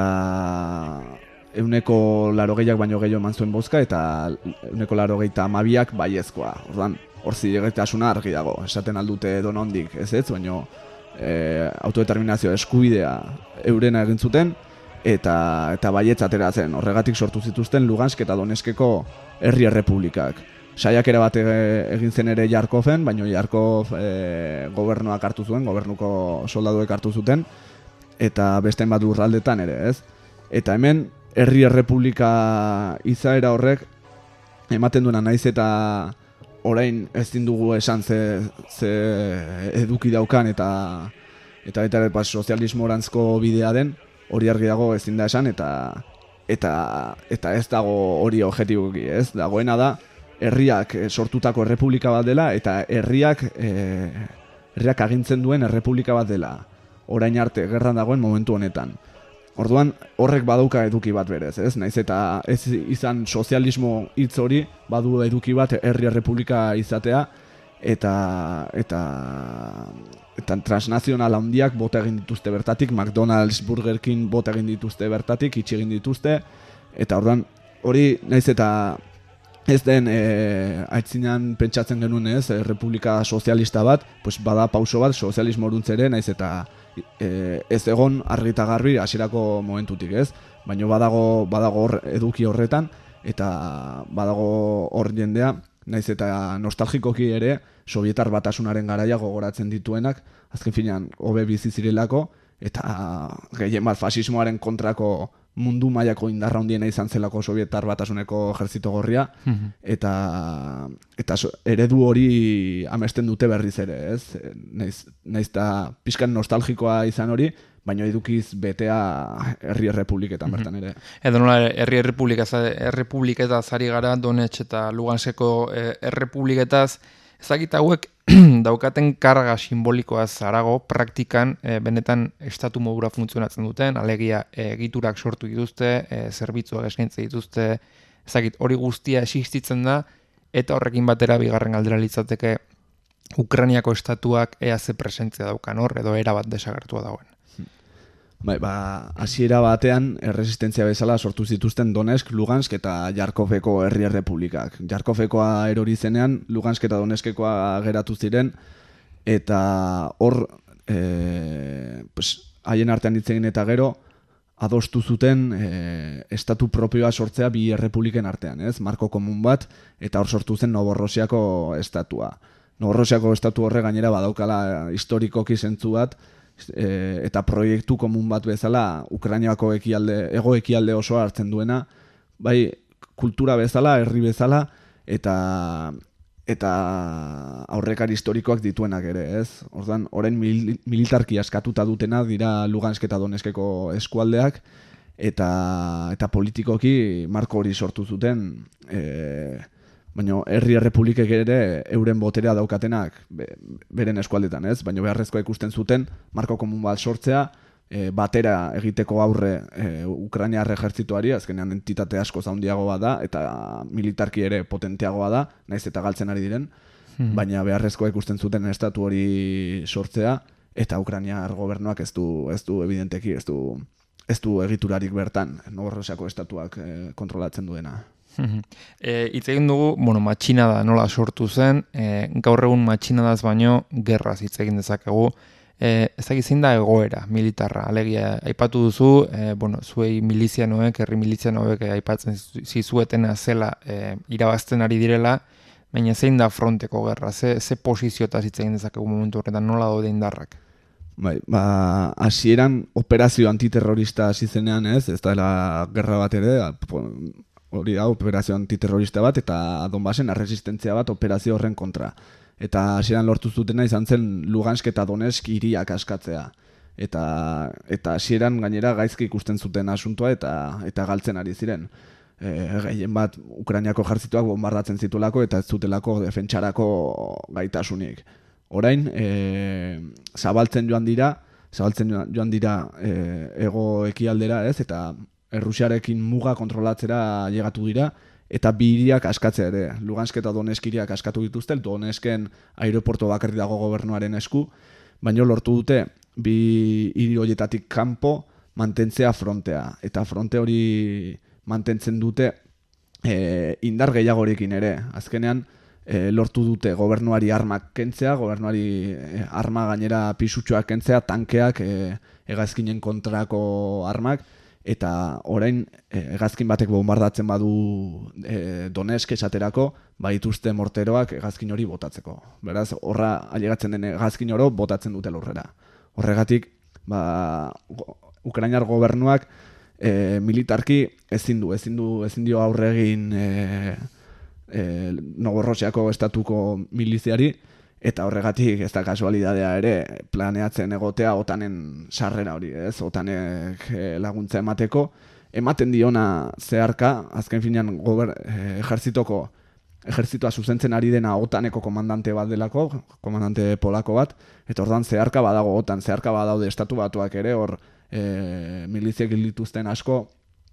euneko larogeiak baino gehiago eman zuen bozka, eta euneko larogeita amabiak baiezkoa. Orduan, hor zilegitasuna argi dago, esaten aldute donondik, ez ez, baino e, autodeterminazio eskubidea eurena egin zuten, eta eta baietz atera zen. Horregatik sortu zituzten Lugansk eta Donetskeko herri errepublikak. Saiakera bat egin zen ere Jarkoven, baino Jarkov e, gobernuak hartu zuen, gobernuko soldaduek hartu zuten, eta beste bat lurraldetan ere, ez? Eta hemen, herri errepublika izaera horrek, ematen duena naiz eta orain ezin dugu esan ze, ze eduki daukan eta eta eta pas, sozialismo orantzko bidea den, hori argi dago ezin da esan, eta eta eta ez dago hori objektiboki, ez? Dagoena da, herriak sortutako errepublika bat dela, eta herriak, e, herriak agintzen duen errepublika bat dela. Orain arte gerran dagoen momentu honetan. Orduan horrek badauka eduki bat berez, ez? Naiz eta ez izan sozialismo hitz hori, badu eduki bat herri errepublika izatea, eta eta eta transnazional handiak bota egin dituzte bertatik, McDonald's, Burger King bota egin dituzte bertatik, itxi egin dituzte, eta orduan hori naiz eta ez den e, aitzinan pentsatzen genuen, ez, errepublika sozialista bat, pues bada pauso bat sozialismo oruntzere, naiz eta e, ez egon argi eta garbi hasierako momentutik, ez? Baina badago badago hor eduki horretan, eta badago hor jendea, naiz eta nostalgikoki ere Sovietar Batasunaren garaia gogoratzen dituenak, azken finean hobe bizi zirelako, eta gehien bat fasismoaren kontrako mundu mailako indarra handiena izan zelako Sobietar Batasuneko ejertzito gorria, eta eta so, eredu hori amesten dute berriz ere, ez? Naiz naiz ta pizkan nostalgikoa izan hori, baina edukiz betea herri errepubliketan bertan ere. Edo nola herri errepubliketaz ari gara, Donetsk eta Luganskeko errepubliketaz, ezagit hauek daukaten karga simbolikoaz harago praktikan e, benetan estatu modura funtzionatzen duten, alegia egiturak sortu dituzte, e, zerbitzuak eskaintzen dituzte, ezagit hori guztia existitzen da, eta horrekin batera bigarren galdera litzateke Ukrainiako estatuak ea ze presentzia daukan hor, edo era bat desagertua dagoen. Bai, ba, hasiera batean erresistentzia bezala sortu zituzten Donetsk, Lugansk eta Jarkoveko herri errepublikak. Jarkovekoa erori zenean, Lugansk eta Donetskekoa geratu ziren, eta hor, e, pues, haien artean hitz egin eta gero, adostu zuten e, estatu propioa sortzea bi errepubliken artean, ez? Marko komun bat, eta hor sortu zen Novorosiako estatua. Novorosiako estatu horre gainera badaukala historikoki zentzu bat, eta proiektu komun bat bezala Ukrainiako ekialde, ego ekialde osoa hartzen duena, bai kultura bezala, herri bezala, eta eta aurrekari historikoak dituenak ere, ez? Orduan, orain mil, militarki askatuta dutena dira Lugansk eta Donetskeko eskualdeak, eta eta politikoki marko hori sortu zuten, e, baina herri errepublikek ere euren boterea daukatenak be, beren eskualdetan, ez? Baina beharrezkoa ikusten zuten marko komun bat sortzea, e, batera egiteko aurre e, Ukrainiar ejertzituari, azkenean entitate asko handiagoa da, eta militarki ere potenteagoa da, naiz eta galtzen ari diren, hmm. baina beharrezkoa ikusten zuten estatu hori sortzea, eta Ukrainiar gobernuak ez du, ez du evidenteki, ez du, ez du egiturarik bertan, Novorosiako estatuak e, kontrolatzen duena. E, Itz egin dugu, bueno, matxinada nola sortu zen, e, gaur egun matxinadaz baino gerraz hitz egin dezakegu, e, ezagik zein da egoera militarra, alegia aipatu duzu, e, bueno, zuei milizianoek, herri milizianoek aipatzen zizuetena zela e, irabazten ari direla, baina zein da fronteko gerra, ze, ze posiziotaz hitz egin dezakegu momentu horretan, nola daude indarrak? Bai, ba, hasieran operazio antiterrorista hasi zenean, ez, ez da gerra bat ere, hori da, operazio antiterrorista bat, eta Donbasen erresistentzia bat operazio horren kontra. Eta hasieran lortu zutena izan zen Lugansk eta Donetsk hiriak askatzea. Eta eta hasieran gainera gaizki ikusten zuten asuntoa eta eta galtzen ari ziren. E, gehien bat Ukrainiako ejertzituak bombardatzen zituelako eta ez zutelako defentsarako gaitasunik. Orain, e, zabaltzen joan dira, zabaltzen joan dira e, ego ekialdera, ez, eta Errusiarekin muga kontrolatzera llegatu dira, eta bi hiriak askatzea ere. Lugansk eta Donetsk hiriak askatu dituzte, Donetsken aeroporto bakarrik dago gobernuaren esku, baina lortu dute bi hiri horietatik kanpo mantentzea frontea. Eta fronte hori mantentzen dute e, indar gehiagorekin ere. Azkenean e, lortu dute gobernuari armak kentzea, gobernuari e, arma gainera pisutxoak kentzea, tankeak, e, hegazkinen kontrako armak, eta orain hegazkin batek bombardatzen badu e, Donetsk esaterako, baituzte morteroak hegazkin hori botatzeko. Beraz, horra ailegatzen den hegazkin oro botatzen dute lurrera. Horregatik, ba, Ukrainar gobernuak e, militarki ezin du, ezin du, ezin dio aurre egin e, e, Novorosiako estatuko miliziari, eta horregatik ez da kasualidadea ere planeatzen egotea otanen sarrera hori, ez? Otanek laguntza emateko. Ematen diona zeharka, azken finean gober, eh, ejertzitoko, ejertzitoa zuzentzen ari dena otaneko komandante bat delako, komandante polako bat, eta ordan zeharka badago otan, zeharka badaude estatu batuak ere, hor eh, miliziek dituzten asko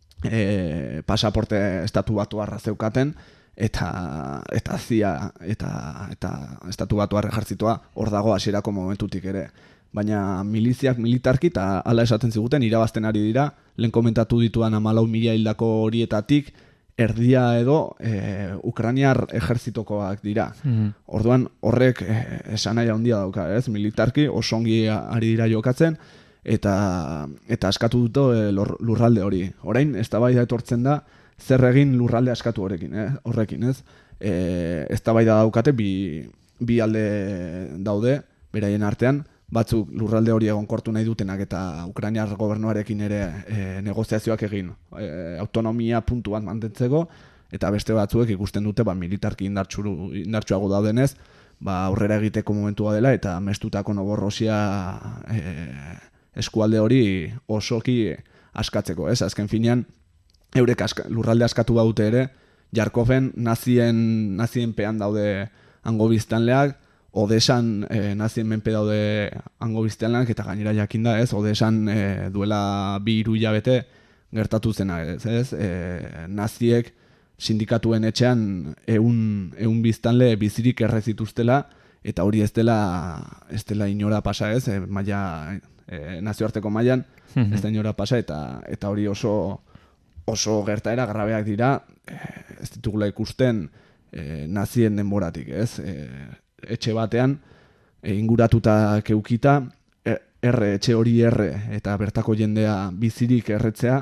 eh, pasaporte estatu batuarra zeukaten, eta eta zia eta eta estatu batuar ejertzitoa hor dago hasierako momentutik ere. Baina miliziak militarki eta hala esaten ziguten irabazten ari dira, lehen komentatu dituan hamalau mila hildako horietatik erdia edo e, Ukrainiar ejertzitokoak dira. Mm-hmm. Orduan horrek e, esanaia handia dauka, ez? Militarki oso ongi ari dira jokatzen eta eta askatu dute e, lurralde hori. Orain eztabaida etortzen da zer egin lurralde askatu horrekin, eh? horrekin, ez? E, eztabaida daukate bi, bi alde daude, beraien artean, batzuk lurralde hori egonkortu nahi dutenak eta Ukrainiar gobernuarekin ere e, negoziazioak egin e, autonomia puntu bat mantentzeko, eta beste batzuek ikusten dute ba, militarki indartsuago daudenez, ba, aurrera egiteko momentua dela eta mestutako Novorrosia e, eskualde hori osoki askatzeko, ez? Azken finean, eurek aska, lurralde askatu baute ere, Jarkoven nazien, nazien pean daude hango biztanleak, Odesan e, nazien menpe daude hango biztanleak, eta gainera jakinda, ez? Odesan e, duela bi hiru hilabete gertatu zena, ez? ez? E, naziek sindikatuen etxean ehun ehun biztanle bizirik erre zituztela, eta hori ez dela ez dela inora pasa, ez? E, maila e, nazioarteko mailan ez da inora pasa, eta eta hori oso oso gertaera grabeak dira, e, ez ditugula ikusten e, nazien denboratik, ez? E, etxe batean e, inguratuta keukita, erre, etxe hori erre, eta bertako jendea bizirik erretzea,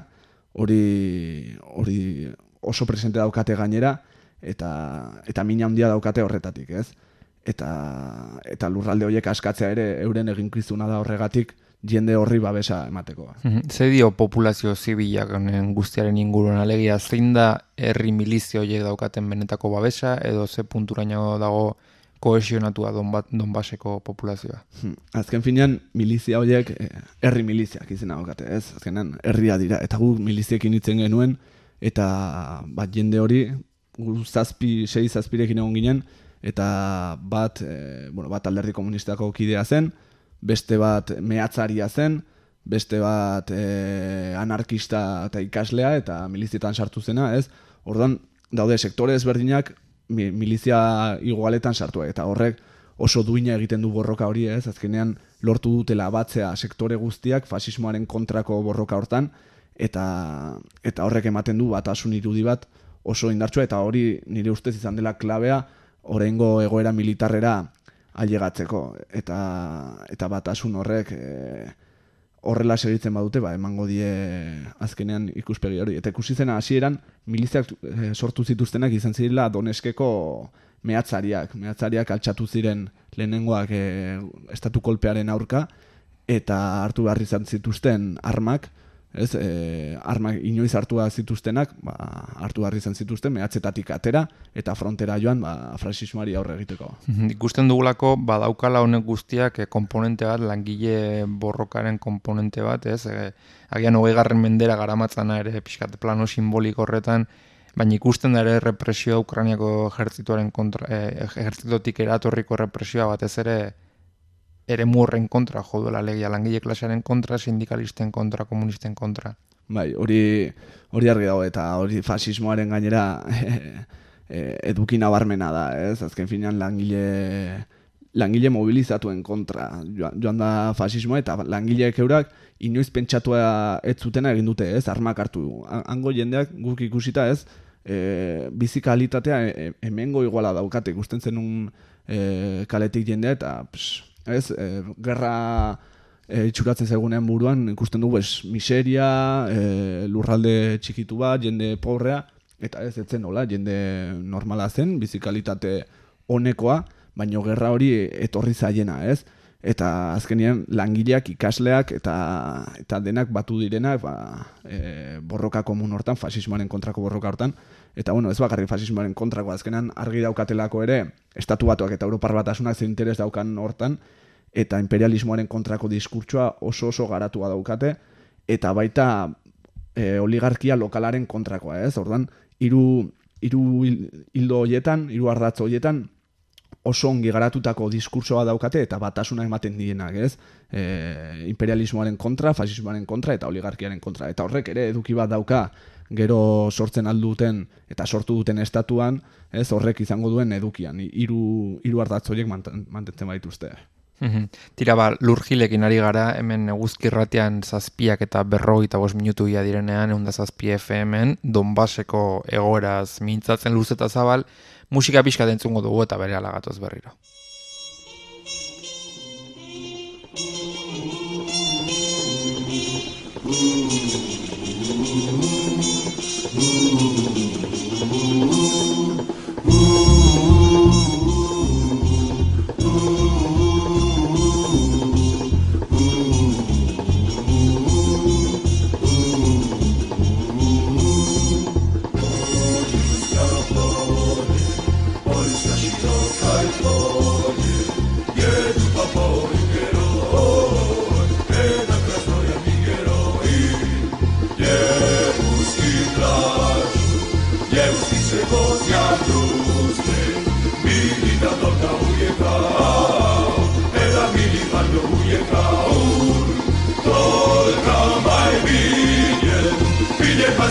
hori hori oso presente daukate gainera, eta eta mina handia daukate horretatik, ez? Eta eta lurralde horiek askatzea ere euren eginkizuna da horregatik jende horri babesa emateko. Ze dio populazio zibilak honen guztiaren inguruan, alegia zein da herri milizio horiek daukaten benetako babesa, edo ze punturaino dago kohesionatua Donbaseko populazioa? Azken finean, milizia horiek herri miliziak izena daukate, ez? Azkenan, herria dira, eta gu miliziekin hitzen genuen, eta bat jende hori, gu zazpi, sei zazpirekin egon ginen, eta bat, e, bueno, bat alderdi komunistako kidea zen, beste bat mehatzaria zen, beste bat e, anarkista eta ikaslea, eta milizietan sartu zena, ez? Orduan, daude sektore ezberdinak milizia igualetan sartua, eta horrek oso duina egiten du borroka hori, ez? Azkenean lortu dutela batzea sektore guztiak fasismoaren kontrako borroka hortan, eta eta horrek ematen du batasun irudi bat oso indartsua, eta hori nire ustez izan dela klabea oraingo egoera militarrera ailegatzeko, eta eta batasun horrek e, horrela segitzen badute, ba, emango die azkenean ikuspegi hori. Eta ikusi zena hasieran miliziak e, sortu zituztenak izan zirela Doneskeko mehatzariak, mehatzariak altxatu ziren lehenengoak e, estatu kolpearen aurka, eta hartu behar izan zituzten armak, ez, e, armak inoiz hartua zituztenak, ba, hartu behar izan zituzten mehatzetatik atera, eta frontera joan ba, fasismoari aurre egiteko. Ikusten dugulako, badaukala honek guztiak e, komponente bat, langile borrokaren komponente bat, ez, e, agian hogeigarren mendera garamatzana ere pixkat plano simboliko horretan, baina ikusten da ere represioa Ukrainiako ejertzituaren kontra, e, ejertzitotik eratorriko represioa batez ere ere murren kontra jo duela legia, langile klasearen kontra, sindikalisten kontra, komunisten kontra. Bai, hori hori argi dago, eta hori fasismoaren gainera e, eduki nabarmena da, ez? Azken finean langile langile mobilizatuen kontra joan da fasismoa, eta langileek eurak inoiz pentsatua ez zutena egin dute, ez? Armak hartu. Hango jendeak guk ikusita, ez? E, bizi kalitatea e, hemengo iguala daukate, ikusten zenun e, kaletik jendea, eta pss, ez, e, gerra e, itxuratzen zaigunean buruan, ikusten dugu, ez, miseria, e, lurralde txikitu bat, jende pobrea, eta ez, etzen nola, jende normala zen, bizikalitate honekoa, baino gerra hori etorri zaiena, ez? Eta azkenean langileak, ikasleak eta eta denak batu direnak ba, e, borroka komun hortan, fasismoaren kontrako borroka hortan, eta bueno, ez bakarrik fasismoaren kontrako, azkenean argi daukatelako ere, estatu batuak eta Europar Batasunak ze interes daukan hortan, eta imperialismoaren kontrako diskurtsoa oso oso garatua daukate, eta baita e, oligarkia lokalaren kontrakoa, ez? Orduan, hiru hiru hildo horietan, hiru ardatz horietan, oso ongi garatutako diskursoa daukate eta batasuna ematen dienak, ez? E, imperialismoaren kontra, fasismoaren kontra eta oligarkiaren kontra. Eta horrek ere eduki bat dauka gero sortzen alduten eta sortu duten estatuan, ez? Horrek izango duen edukian, hiru hiru ardatz horiek mantentzen baituzte. Tira ba, lurgilekin ari gara, hemen eguzkirratean zazpiak eta berrogeita bost minutu ia direnean, egun da zazpi F M-en, Donbaseko egoeraz mintzatzen luz eta zabal, musika pixka dentzungo dugu eta bere alagatoz berriro.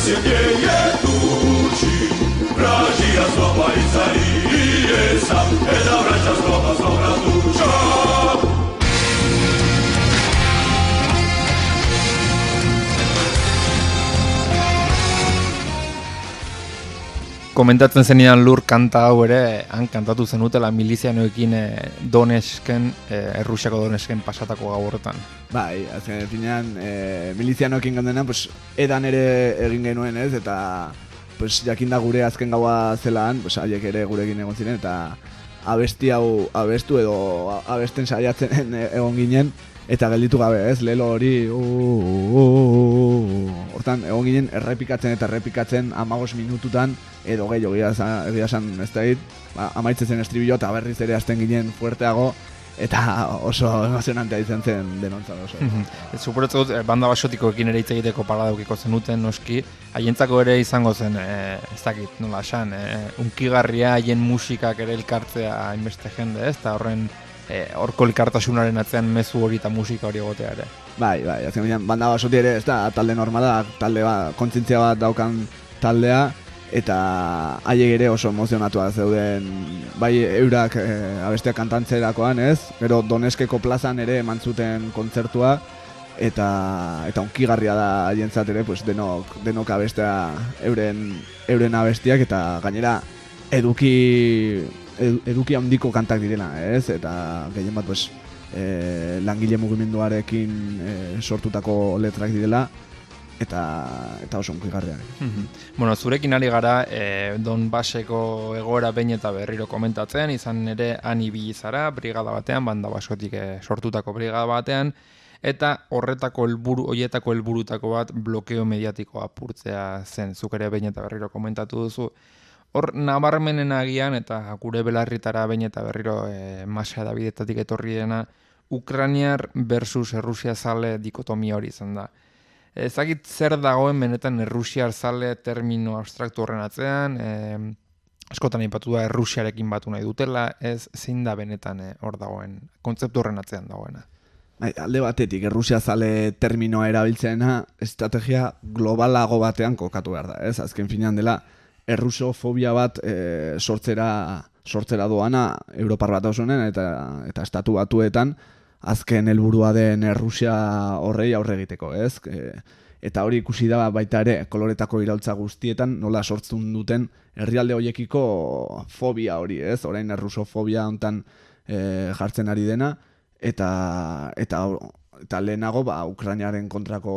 Komentatzen zenidan Lur kanta hau ere, han kantatu zenutela milizianoekin e, Donesken, e, Errusiako Donesken pasatako gau horretan. Bai, azken finean, e, milizianoekin gandenan, pues, edan ere egin genuen ez, eta pues, jakinda gure azken gaua zelaan, pues, haiek ere gurekin egon ziren, eta abesti hau abestu edo abesten saiatzen egon ginen, eta gelditu gabe, ez, lelo hori, hortan, egon ginen errepikatzen eta errepikatzen amagos minututan, edo gehiago egia esan ez da hit, ba, amaitzen zen estribillo eta berriz ere hasten ginen fuerteago, eta oso emozionantea izan zen denontzat oso. Suporatzen dut, banda basotikoekin ere hitz egiteko paradukiko zenuten noski, haientzako ere izango zen, e, ez dakit, nola esan, e, unkigarria haien musikak ere elkartzea hainbeste jende, ez, eta horren horko elkartasunaren atzean mezu hori eta musika hori egotea ere. Bai, bai, azken bidean, banda basoti ere, ez da, talde normala, talde bat, kontzientzia bat daukan taldea, eta haiek ere oso emozionatua zeuden, bai eurak e, abesteak kantantzerakoan, ez? Gero Doneskeko plazan ere eman zuten kontzertua, eta eta unkigarria da haientzat ere, pues, denok, denok abestea euren, euren abestiak, eta gainera eduki eduki handiko kantak direla, ez? Eta gehien bat, pues, e, langile mugimenduarekin e, sortutako letrak direla, eta eta oso unkigarriak. Mm-hmm. Bueno, zurekin ari gara e, Donbaseko egoera behin eta berriro komentatzen, izan ere han ibili zara brigada batean, banda basotik e, sortutako brigada batean, eta horretako helburu, hoietako helburutako bat blokeo mediatikoa apurtzea zen, zuk ere behin eta berriro komentatu duzu. Hor, nabarmenen agian, eta gure belarritara behin eta berriro e, Masa Davidetatik etorri dena, Ukrainiar versus Errusia zale dikotomia hori izan da. Ezagit zer dagoen benetan Errusiar zale termino abstraktu horren atzean, e, askotan aipatu da Errusiarekin batu nahi dutela, ez zein da benetan e, hor dagoen, kontzeptu horren atzean dagoena. Alde batetik, Errusia zale terminoa erabiltzena, estrategia globalago batean kokatu behar da, ez? Azken finean dela, errusofobia bat e, sortzera, sortzera doana Europar Batasunen eta, eta estatu batuetan azken helburua den Errusia horrei aurre egiteko, ez? E, eta hori ikusi da baita ere koloretako iraultza guztietan nola sortzen duten herrialde hoiekiko fobia hori, ez? Orain errusofobia hontan e, jartzen ari dena, eta eta eta lehenago ba, Ukrainaren kontrako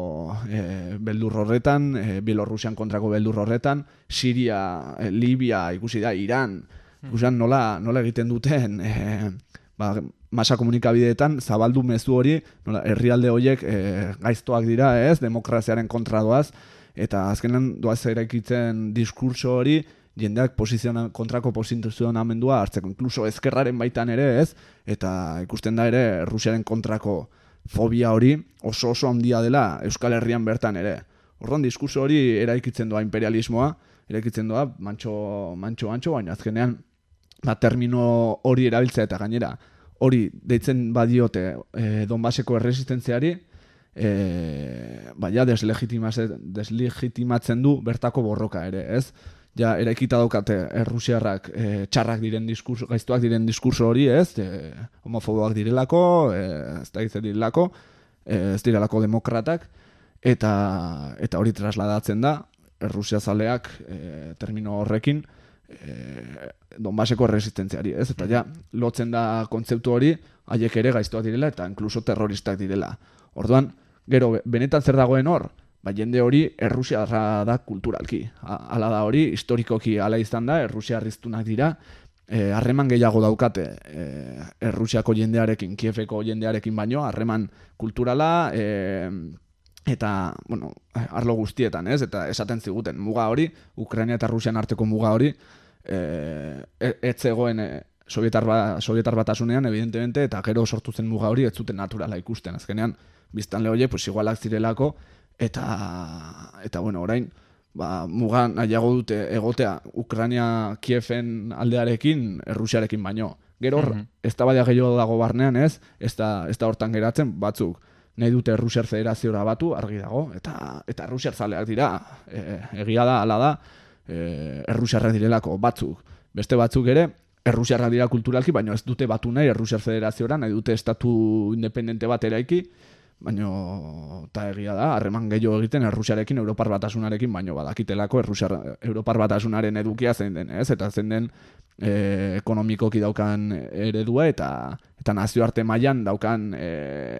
e, beldur horretan, e, Bielorrusian kontrako beldur horretan, Siria, e, Libia, ikusi da, Iran, ikusi nola, nola egiten duten e, ba, masa komunikabideetan zabaldu mezu hori, nola, herrialde horiek e, gaiztoak dira, ez, demokraziaren kontra doaz, eta azkenan doaz eraikitzen diskurso hori, jendeak posiziona, kontrako posizionamendua hartzeko, inkluso ezkerraren baitan ere, ez, eta ikusten da ere Rusiaren kontrako fobia hori oso oso handia dela Euskal Herrian bertan ere. Orduan diskurso hori eraikitzen doa imperialismoa, eraikitzen doa mantxo, mantxo, mantxo, baina azkenean ba, termino hori erabiltzea eta gainera hori deitzen badiote e, Donbaseko erresistentziari, e, baina deslegitimatzen du bertako borroka ere, ez? Ja, eraikita daukate errusiarrak e, txarrak diren diskurso, gaiztuak diren diskurso hori, ez? E, homofoboak direlako, e, ez da izan direlako, e, ez direlako demokratak, eta, eta hori trasladatzen da, Errusia zaleak e, termino horrekin, e, Donbaseko resistentziari, ez? Eta ja, lotzen da kontzeptu hori, haiek ere gaiztuak direla, eta inkluso terroristak direla. Orduan, gero, benetan zer dagoen hor? Ba, jende hori errusiarra da kulturalki. Hala da hori, historikoki hala izan da, errusiarriztunak dira, e, harreman gehiago daukate e, Errusiako jendearekin, Kieveko jendearekin baino, harreman kulturala, e, eta, bueno, arlo guztietan, ez? Eta esaten ziguten, muga hori, Ukraina eta Rusian arteko muga hori, e, ez zegoen e, Sovietar, ba, Sovietar Batasunean, evidentemente, eta gero sortu zen muga hori, ez zuten naturala ikusten. Azkenean, biztanle horiek, pues, igualak zirelako, Eta, eta bueno, orain, ba, mugan nahiago dute egotea Ukraina Kieven aldearekin, Errusiarekin baino. Gero hor, mm-hmm. ez da baina gehiago dago barnean, ez? Ez da, ez da hortan geratzen, batzuk nahi dute Errusiar Federaziora batu, argi dago, eta eta Errusiar zaleak dira, e, egia da, hala da, e, Errusiarrak direlako batzuk, beste batzuk ere, Errusiarrak dira kulturalki, baina ez dute batu nahi Errusiar Federaziora, nahi dute estatu independente bat eraiki, baina eta egia da, harreman gehiago egiten Errusiarekin, Europar Batasunarekin, baino badakitelako Errusiar, Europar Batasunaren edukia zein den, ez? Eta zein den e, ekonomikoki daukan eredua eta eta nazioarte mailan daukan e,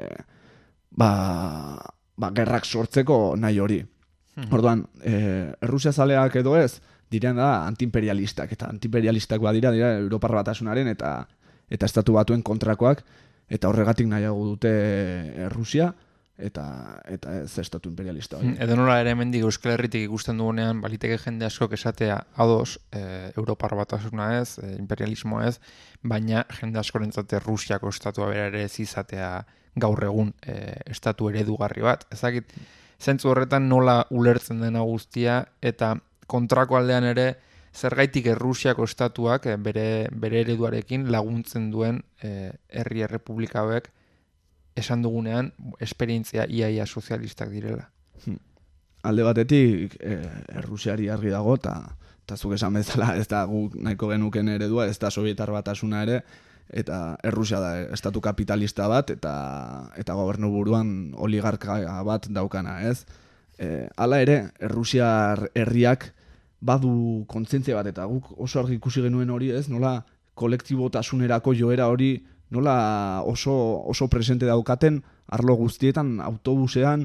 ba, ba, gerrak sortzeko nahi hori. Orduan, e, Errusia zaleak edo ez, diren da antiimperialistak, eta antiimperialistak badira dira Europar Batasunaren eta eta estatu batuen kontrakoak, eta horregatik nahiago dute Errusia, eta eta ez estatu imperialista hori. Edo nola ere hemendik Euskal Herritik ikusten dugunean, baliteke jende askok esatea ados e, Europar Batasuna ez, e, imperialismoa ez, baina jende askorentzat Errusiako estatua bera ere ez izatea gaur egun e, estatu eredugarri bat. Ezakit, zentzu horretan nola ulertzen dena guztia, eta kontrako aldean ere zergaitik Errusiako estatuak e, bere, bere ereduarekin laguntzen duen e, herri errepublika hauek esan dugunean esperientzia iaia sozialistak direla. Hmm. Alde batetik e, Errusiari argi dago, eta zuk esan bezala ez da guk nahiko genuken eredua, ez da Sobietar Batasuna ere, eta Errusia da estatu kapitalista bat, eta eta gobernu buruan oligarka bat daukana, ez? E, hala ere, Errusiar herriak badu kontzientzia bat, eta guk oso argi ikusi genuen hori, ez? Nola kolektibotasunerako joera hori nola oso, oso presente daukaten arlo guztietan, autobusean,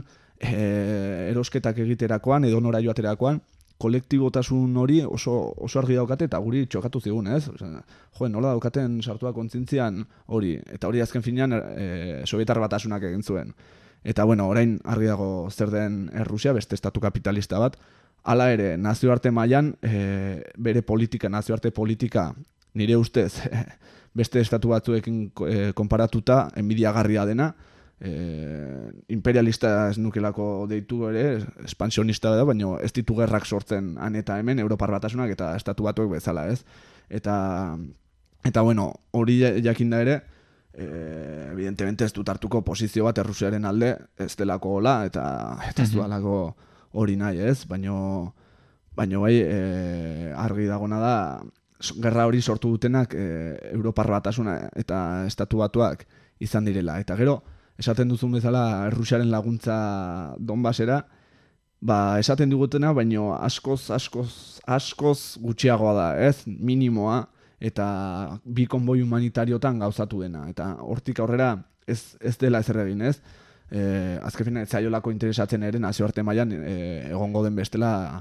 e, erosketak egiterakoan, edo nora joaterakoan, kolektibotasun hori oso, oso argi daukate, eta guri txokatu zigun, ez? Osea, jo, nola daukaten sartua kontzientzian hori, eta hori azken finean e, Sobietar Batasunak egin zuen. Eta bueno, orain argi dago zer den Errusia, beste estatu kapitalista bat, hala ere, nazioarte mailan e, bere politika, nazioarte politika, nire ustez, beste estatu batzuekin e, konparatuta, enbidiagarria dena, e, imperialista ez nukelako deitu ere, espansionista da, baina ez ditu gerrak sortzen han eta hemen, Europar Batasunak eta estatu batuek bezala, ez? Eta, eta bueno, hori jakinda ere, e, evidentemente ez dut hartuko posizio bat Errusiaren alde, ez delako hola, eta, eta ez dualako hori nahi, ez? Baina, baina bai, e, argi dagona da, gerra hori sortu dutenak e, Europar Batasuna eta estatu batuak izan direla. Eta gero, esaten duzun bezala Errusiaren laguntza Donbasera, ba, esaten digutena, baino askoz, askoz, askoz gutxiagoa da, ez? Minimoa, eta bi konboi humanitariotan gauzatu dena. Eta hortik aurrera ez, ez dela ezer egin, ez? E, azken ez zaiolako interesatzen ere nazioarte mailan e, egongo den bestela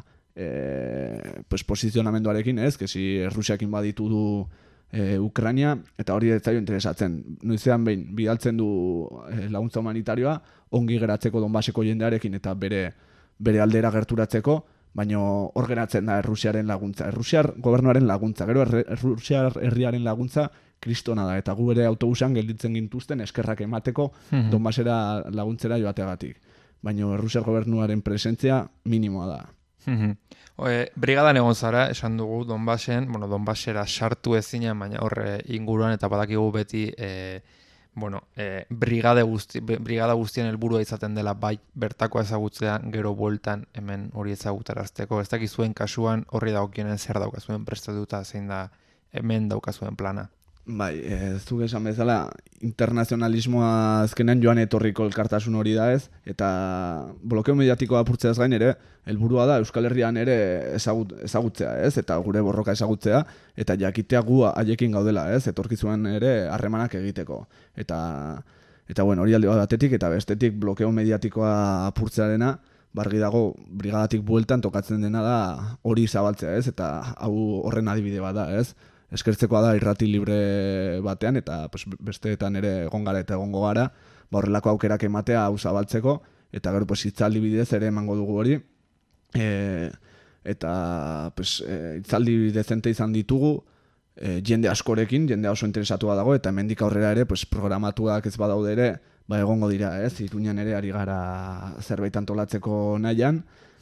E, pues, posizionamenduarekin, ez? Que si Errusiakin baditu du e, Ukraina, eta hori ez zaio interesatzen. Noizean behin, bidaltzen du e, laguntza humanitarioa, ongi geratzeko Donbaseko jendearekin eta bere, bere aldera gerturatzeko, baina hor geratzen da Errusiaren laguntza. Errusiar gobernuaren laguntza, gero Errusiar herriaren laguntza kristona da, eta gu ere autobusan gelditzen gintuzten eskerrak emateko mm-hmm. Donbasera laguntzera joateagatik. Baina Errusiar gobernuaren presentzia minimoa da. Oe, brigadan egon zara, esan dugu Donbasen, bueno, Donbasera sartu ezina, baina horre inguruan eta badakigu beti e, bueno, e, brigade guzti, brigada guztien helburua izaten dela bai bertakoa ezagutzea, gero bueltan hemen hori ezagutarazteko. Ez dakizuen kasuan horri dagokienen zer daukazuen prestatuta, zein da hemen daukazuen plana. Bai, ez zuk esan bezala, internazionalismoa azkenean joan etorriko elkartasun hori da ez, eta blokeo mediatikoa apurtzeaz gain ere, helburua da Euskal Herrian ere ezagut, ezagutzea ez, eta gure borroka ezagutzea, eta jakitea gu haiekin gaudela ez, etorkizuan ere harremanak egiteko. Eta, eta bueno, hori alde batetik, eta bestetik blokeo mediatikoa apurtzearena, bargi dago, brigadatik bueltan tokatzen dena da hori zabaltzea ez, eta hau horren adibide bat da ez. Eskertzekoa da irrati libre batean, eta pues, besteetan ere egon gara eta egongo gara, ba, horrelako aukerak ematea hau zabaltzeko, eta gero pues, hitzaldi bidez ere emango dugu hori. E, eta pues, e, hitzaldi dezente izan ditugu, e, jende askorekin, jende oso interesatua dago, eta hemendik aurrera ere pues, programatuak ez badaude ere, ba, egongo dira, ez? Iruñan ere ari gara zerbait antolatzeko nahian,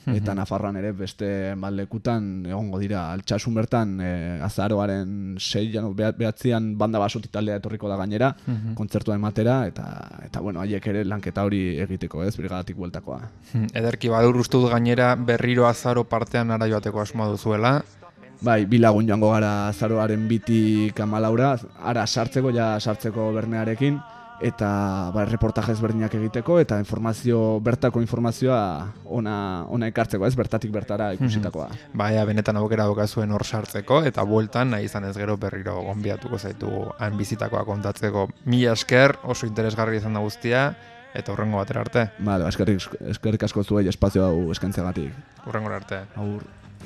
eta Nafarroan ere beste lekutan egongo dira. Altsasun bertan e, azaroaren seian, behatzian banda basoti taldea etorriko da gainera, mm-hmm. kontzertua ematera, eta, eta bueno, haiek ere lanketa hori egiteko, ez, brigadatik bueltakoa. Ederki, badur uste dut gainera berriro azaro partean ara joateko asmoa duzuela. Bai, bi lagun joango gara azaroaren bitik amalaura, ara sartzeko, ja sartzeko bernearekin, eta ba, reportaje ezberdinak egiteko, eta informazio, bertako informazioa ona, ona ekartzeko, ez, bertatik bertara ikusitakoa. Mm-hmm. Baina, benetan aukera daukazuen hor sartzeko, eta bueltan nahi izan ez gero berriro gonbiatuko zaitugu han bizitakoa kontatzeko. Mila esker, oso interesgarri izan da guztia, eta hurrengo batera arte. Bale, eskerrik, eskerrik asko zuei espazio hau eskaintzegatik. Hurrengo arte. Agur.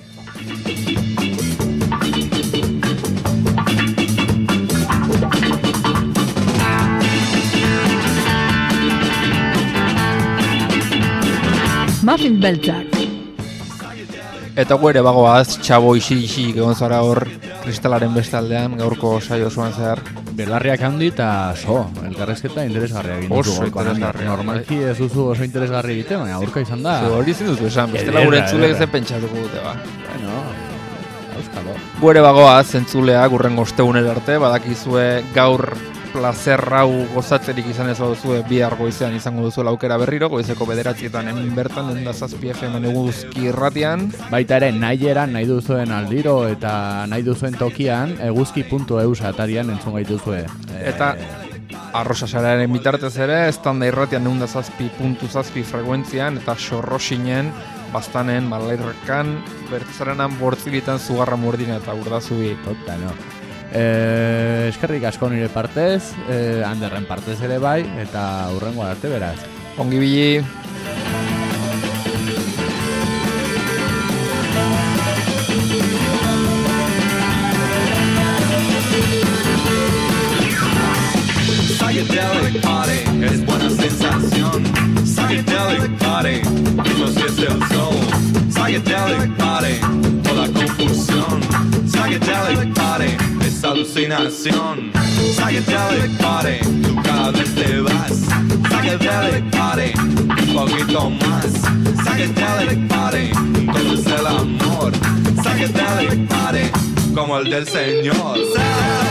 Muffin beltzak. Eta guere bagoaz, txabo isi-isi egon zara hor kristalaren bestaldean, gaurko saio osoan zehar. Belarriak handi eta so, elkarrezketa interesgarria egin duzu. Oso interesgarria. Normalki ez duzu oso interesgarri egite, baina aurka izan da. Zo, hori zin duzu esan, bestela gure entzulek ze pentsatuko dute ba. Bueno, auskalo. Guere bagoaz, entzulea, gurren ostegunera arte, badakizue gaur placer hau gozatzerik izan ez baduzue bihar goizean izango duzuela aukera berriro, goizeko bederatzietan hemen bertan, ehun eta zazpi F M eguzki irratian. Baita ere, nahi eran, nahi duzuen aldiro eta nahi duzuen tokian, eguzki puntu eus atarian entzun gaituzue. Eta arrosa sararen bitartez ere, estanda irratian ehun eta zazpi puntu zazpi frekuentzian, eta Xorroxinen, Bastanen, Malairrekan, Bertzaranan, Bortzilitan, Zugarra Murdina eta Urdazubi. Tota, no. Eh, eskerrik asko nire partez, eh, Anderren partez ere bai, eta hurrengo arte beraz. Ongi bili. Psychedelic party es buena sensación. Psychedelic party, dime si es el sol. Psychedelic party, toda confusión. Psychedelic party, es alucinación. Psychedelic party, tú cada vez te vas. Psychedelic party, un poquito más. Psychedelic party, todo es el amor. Psychedelic party, como el del Señor.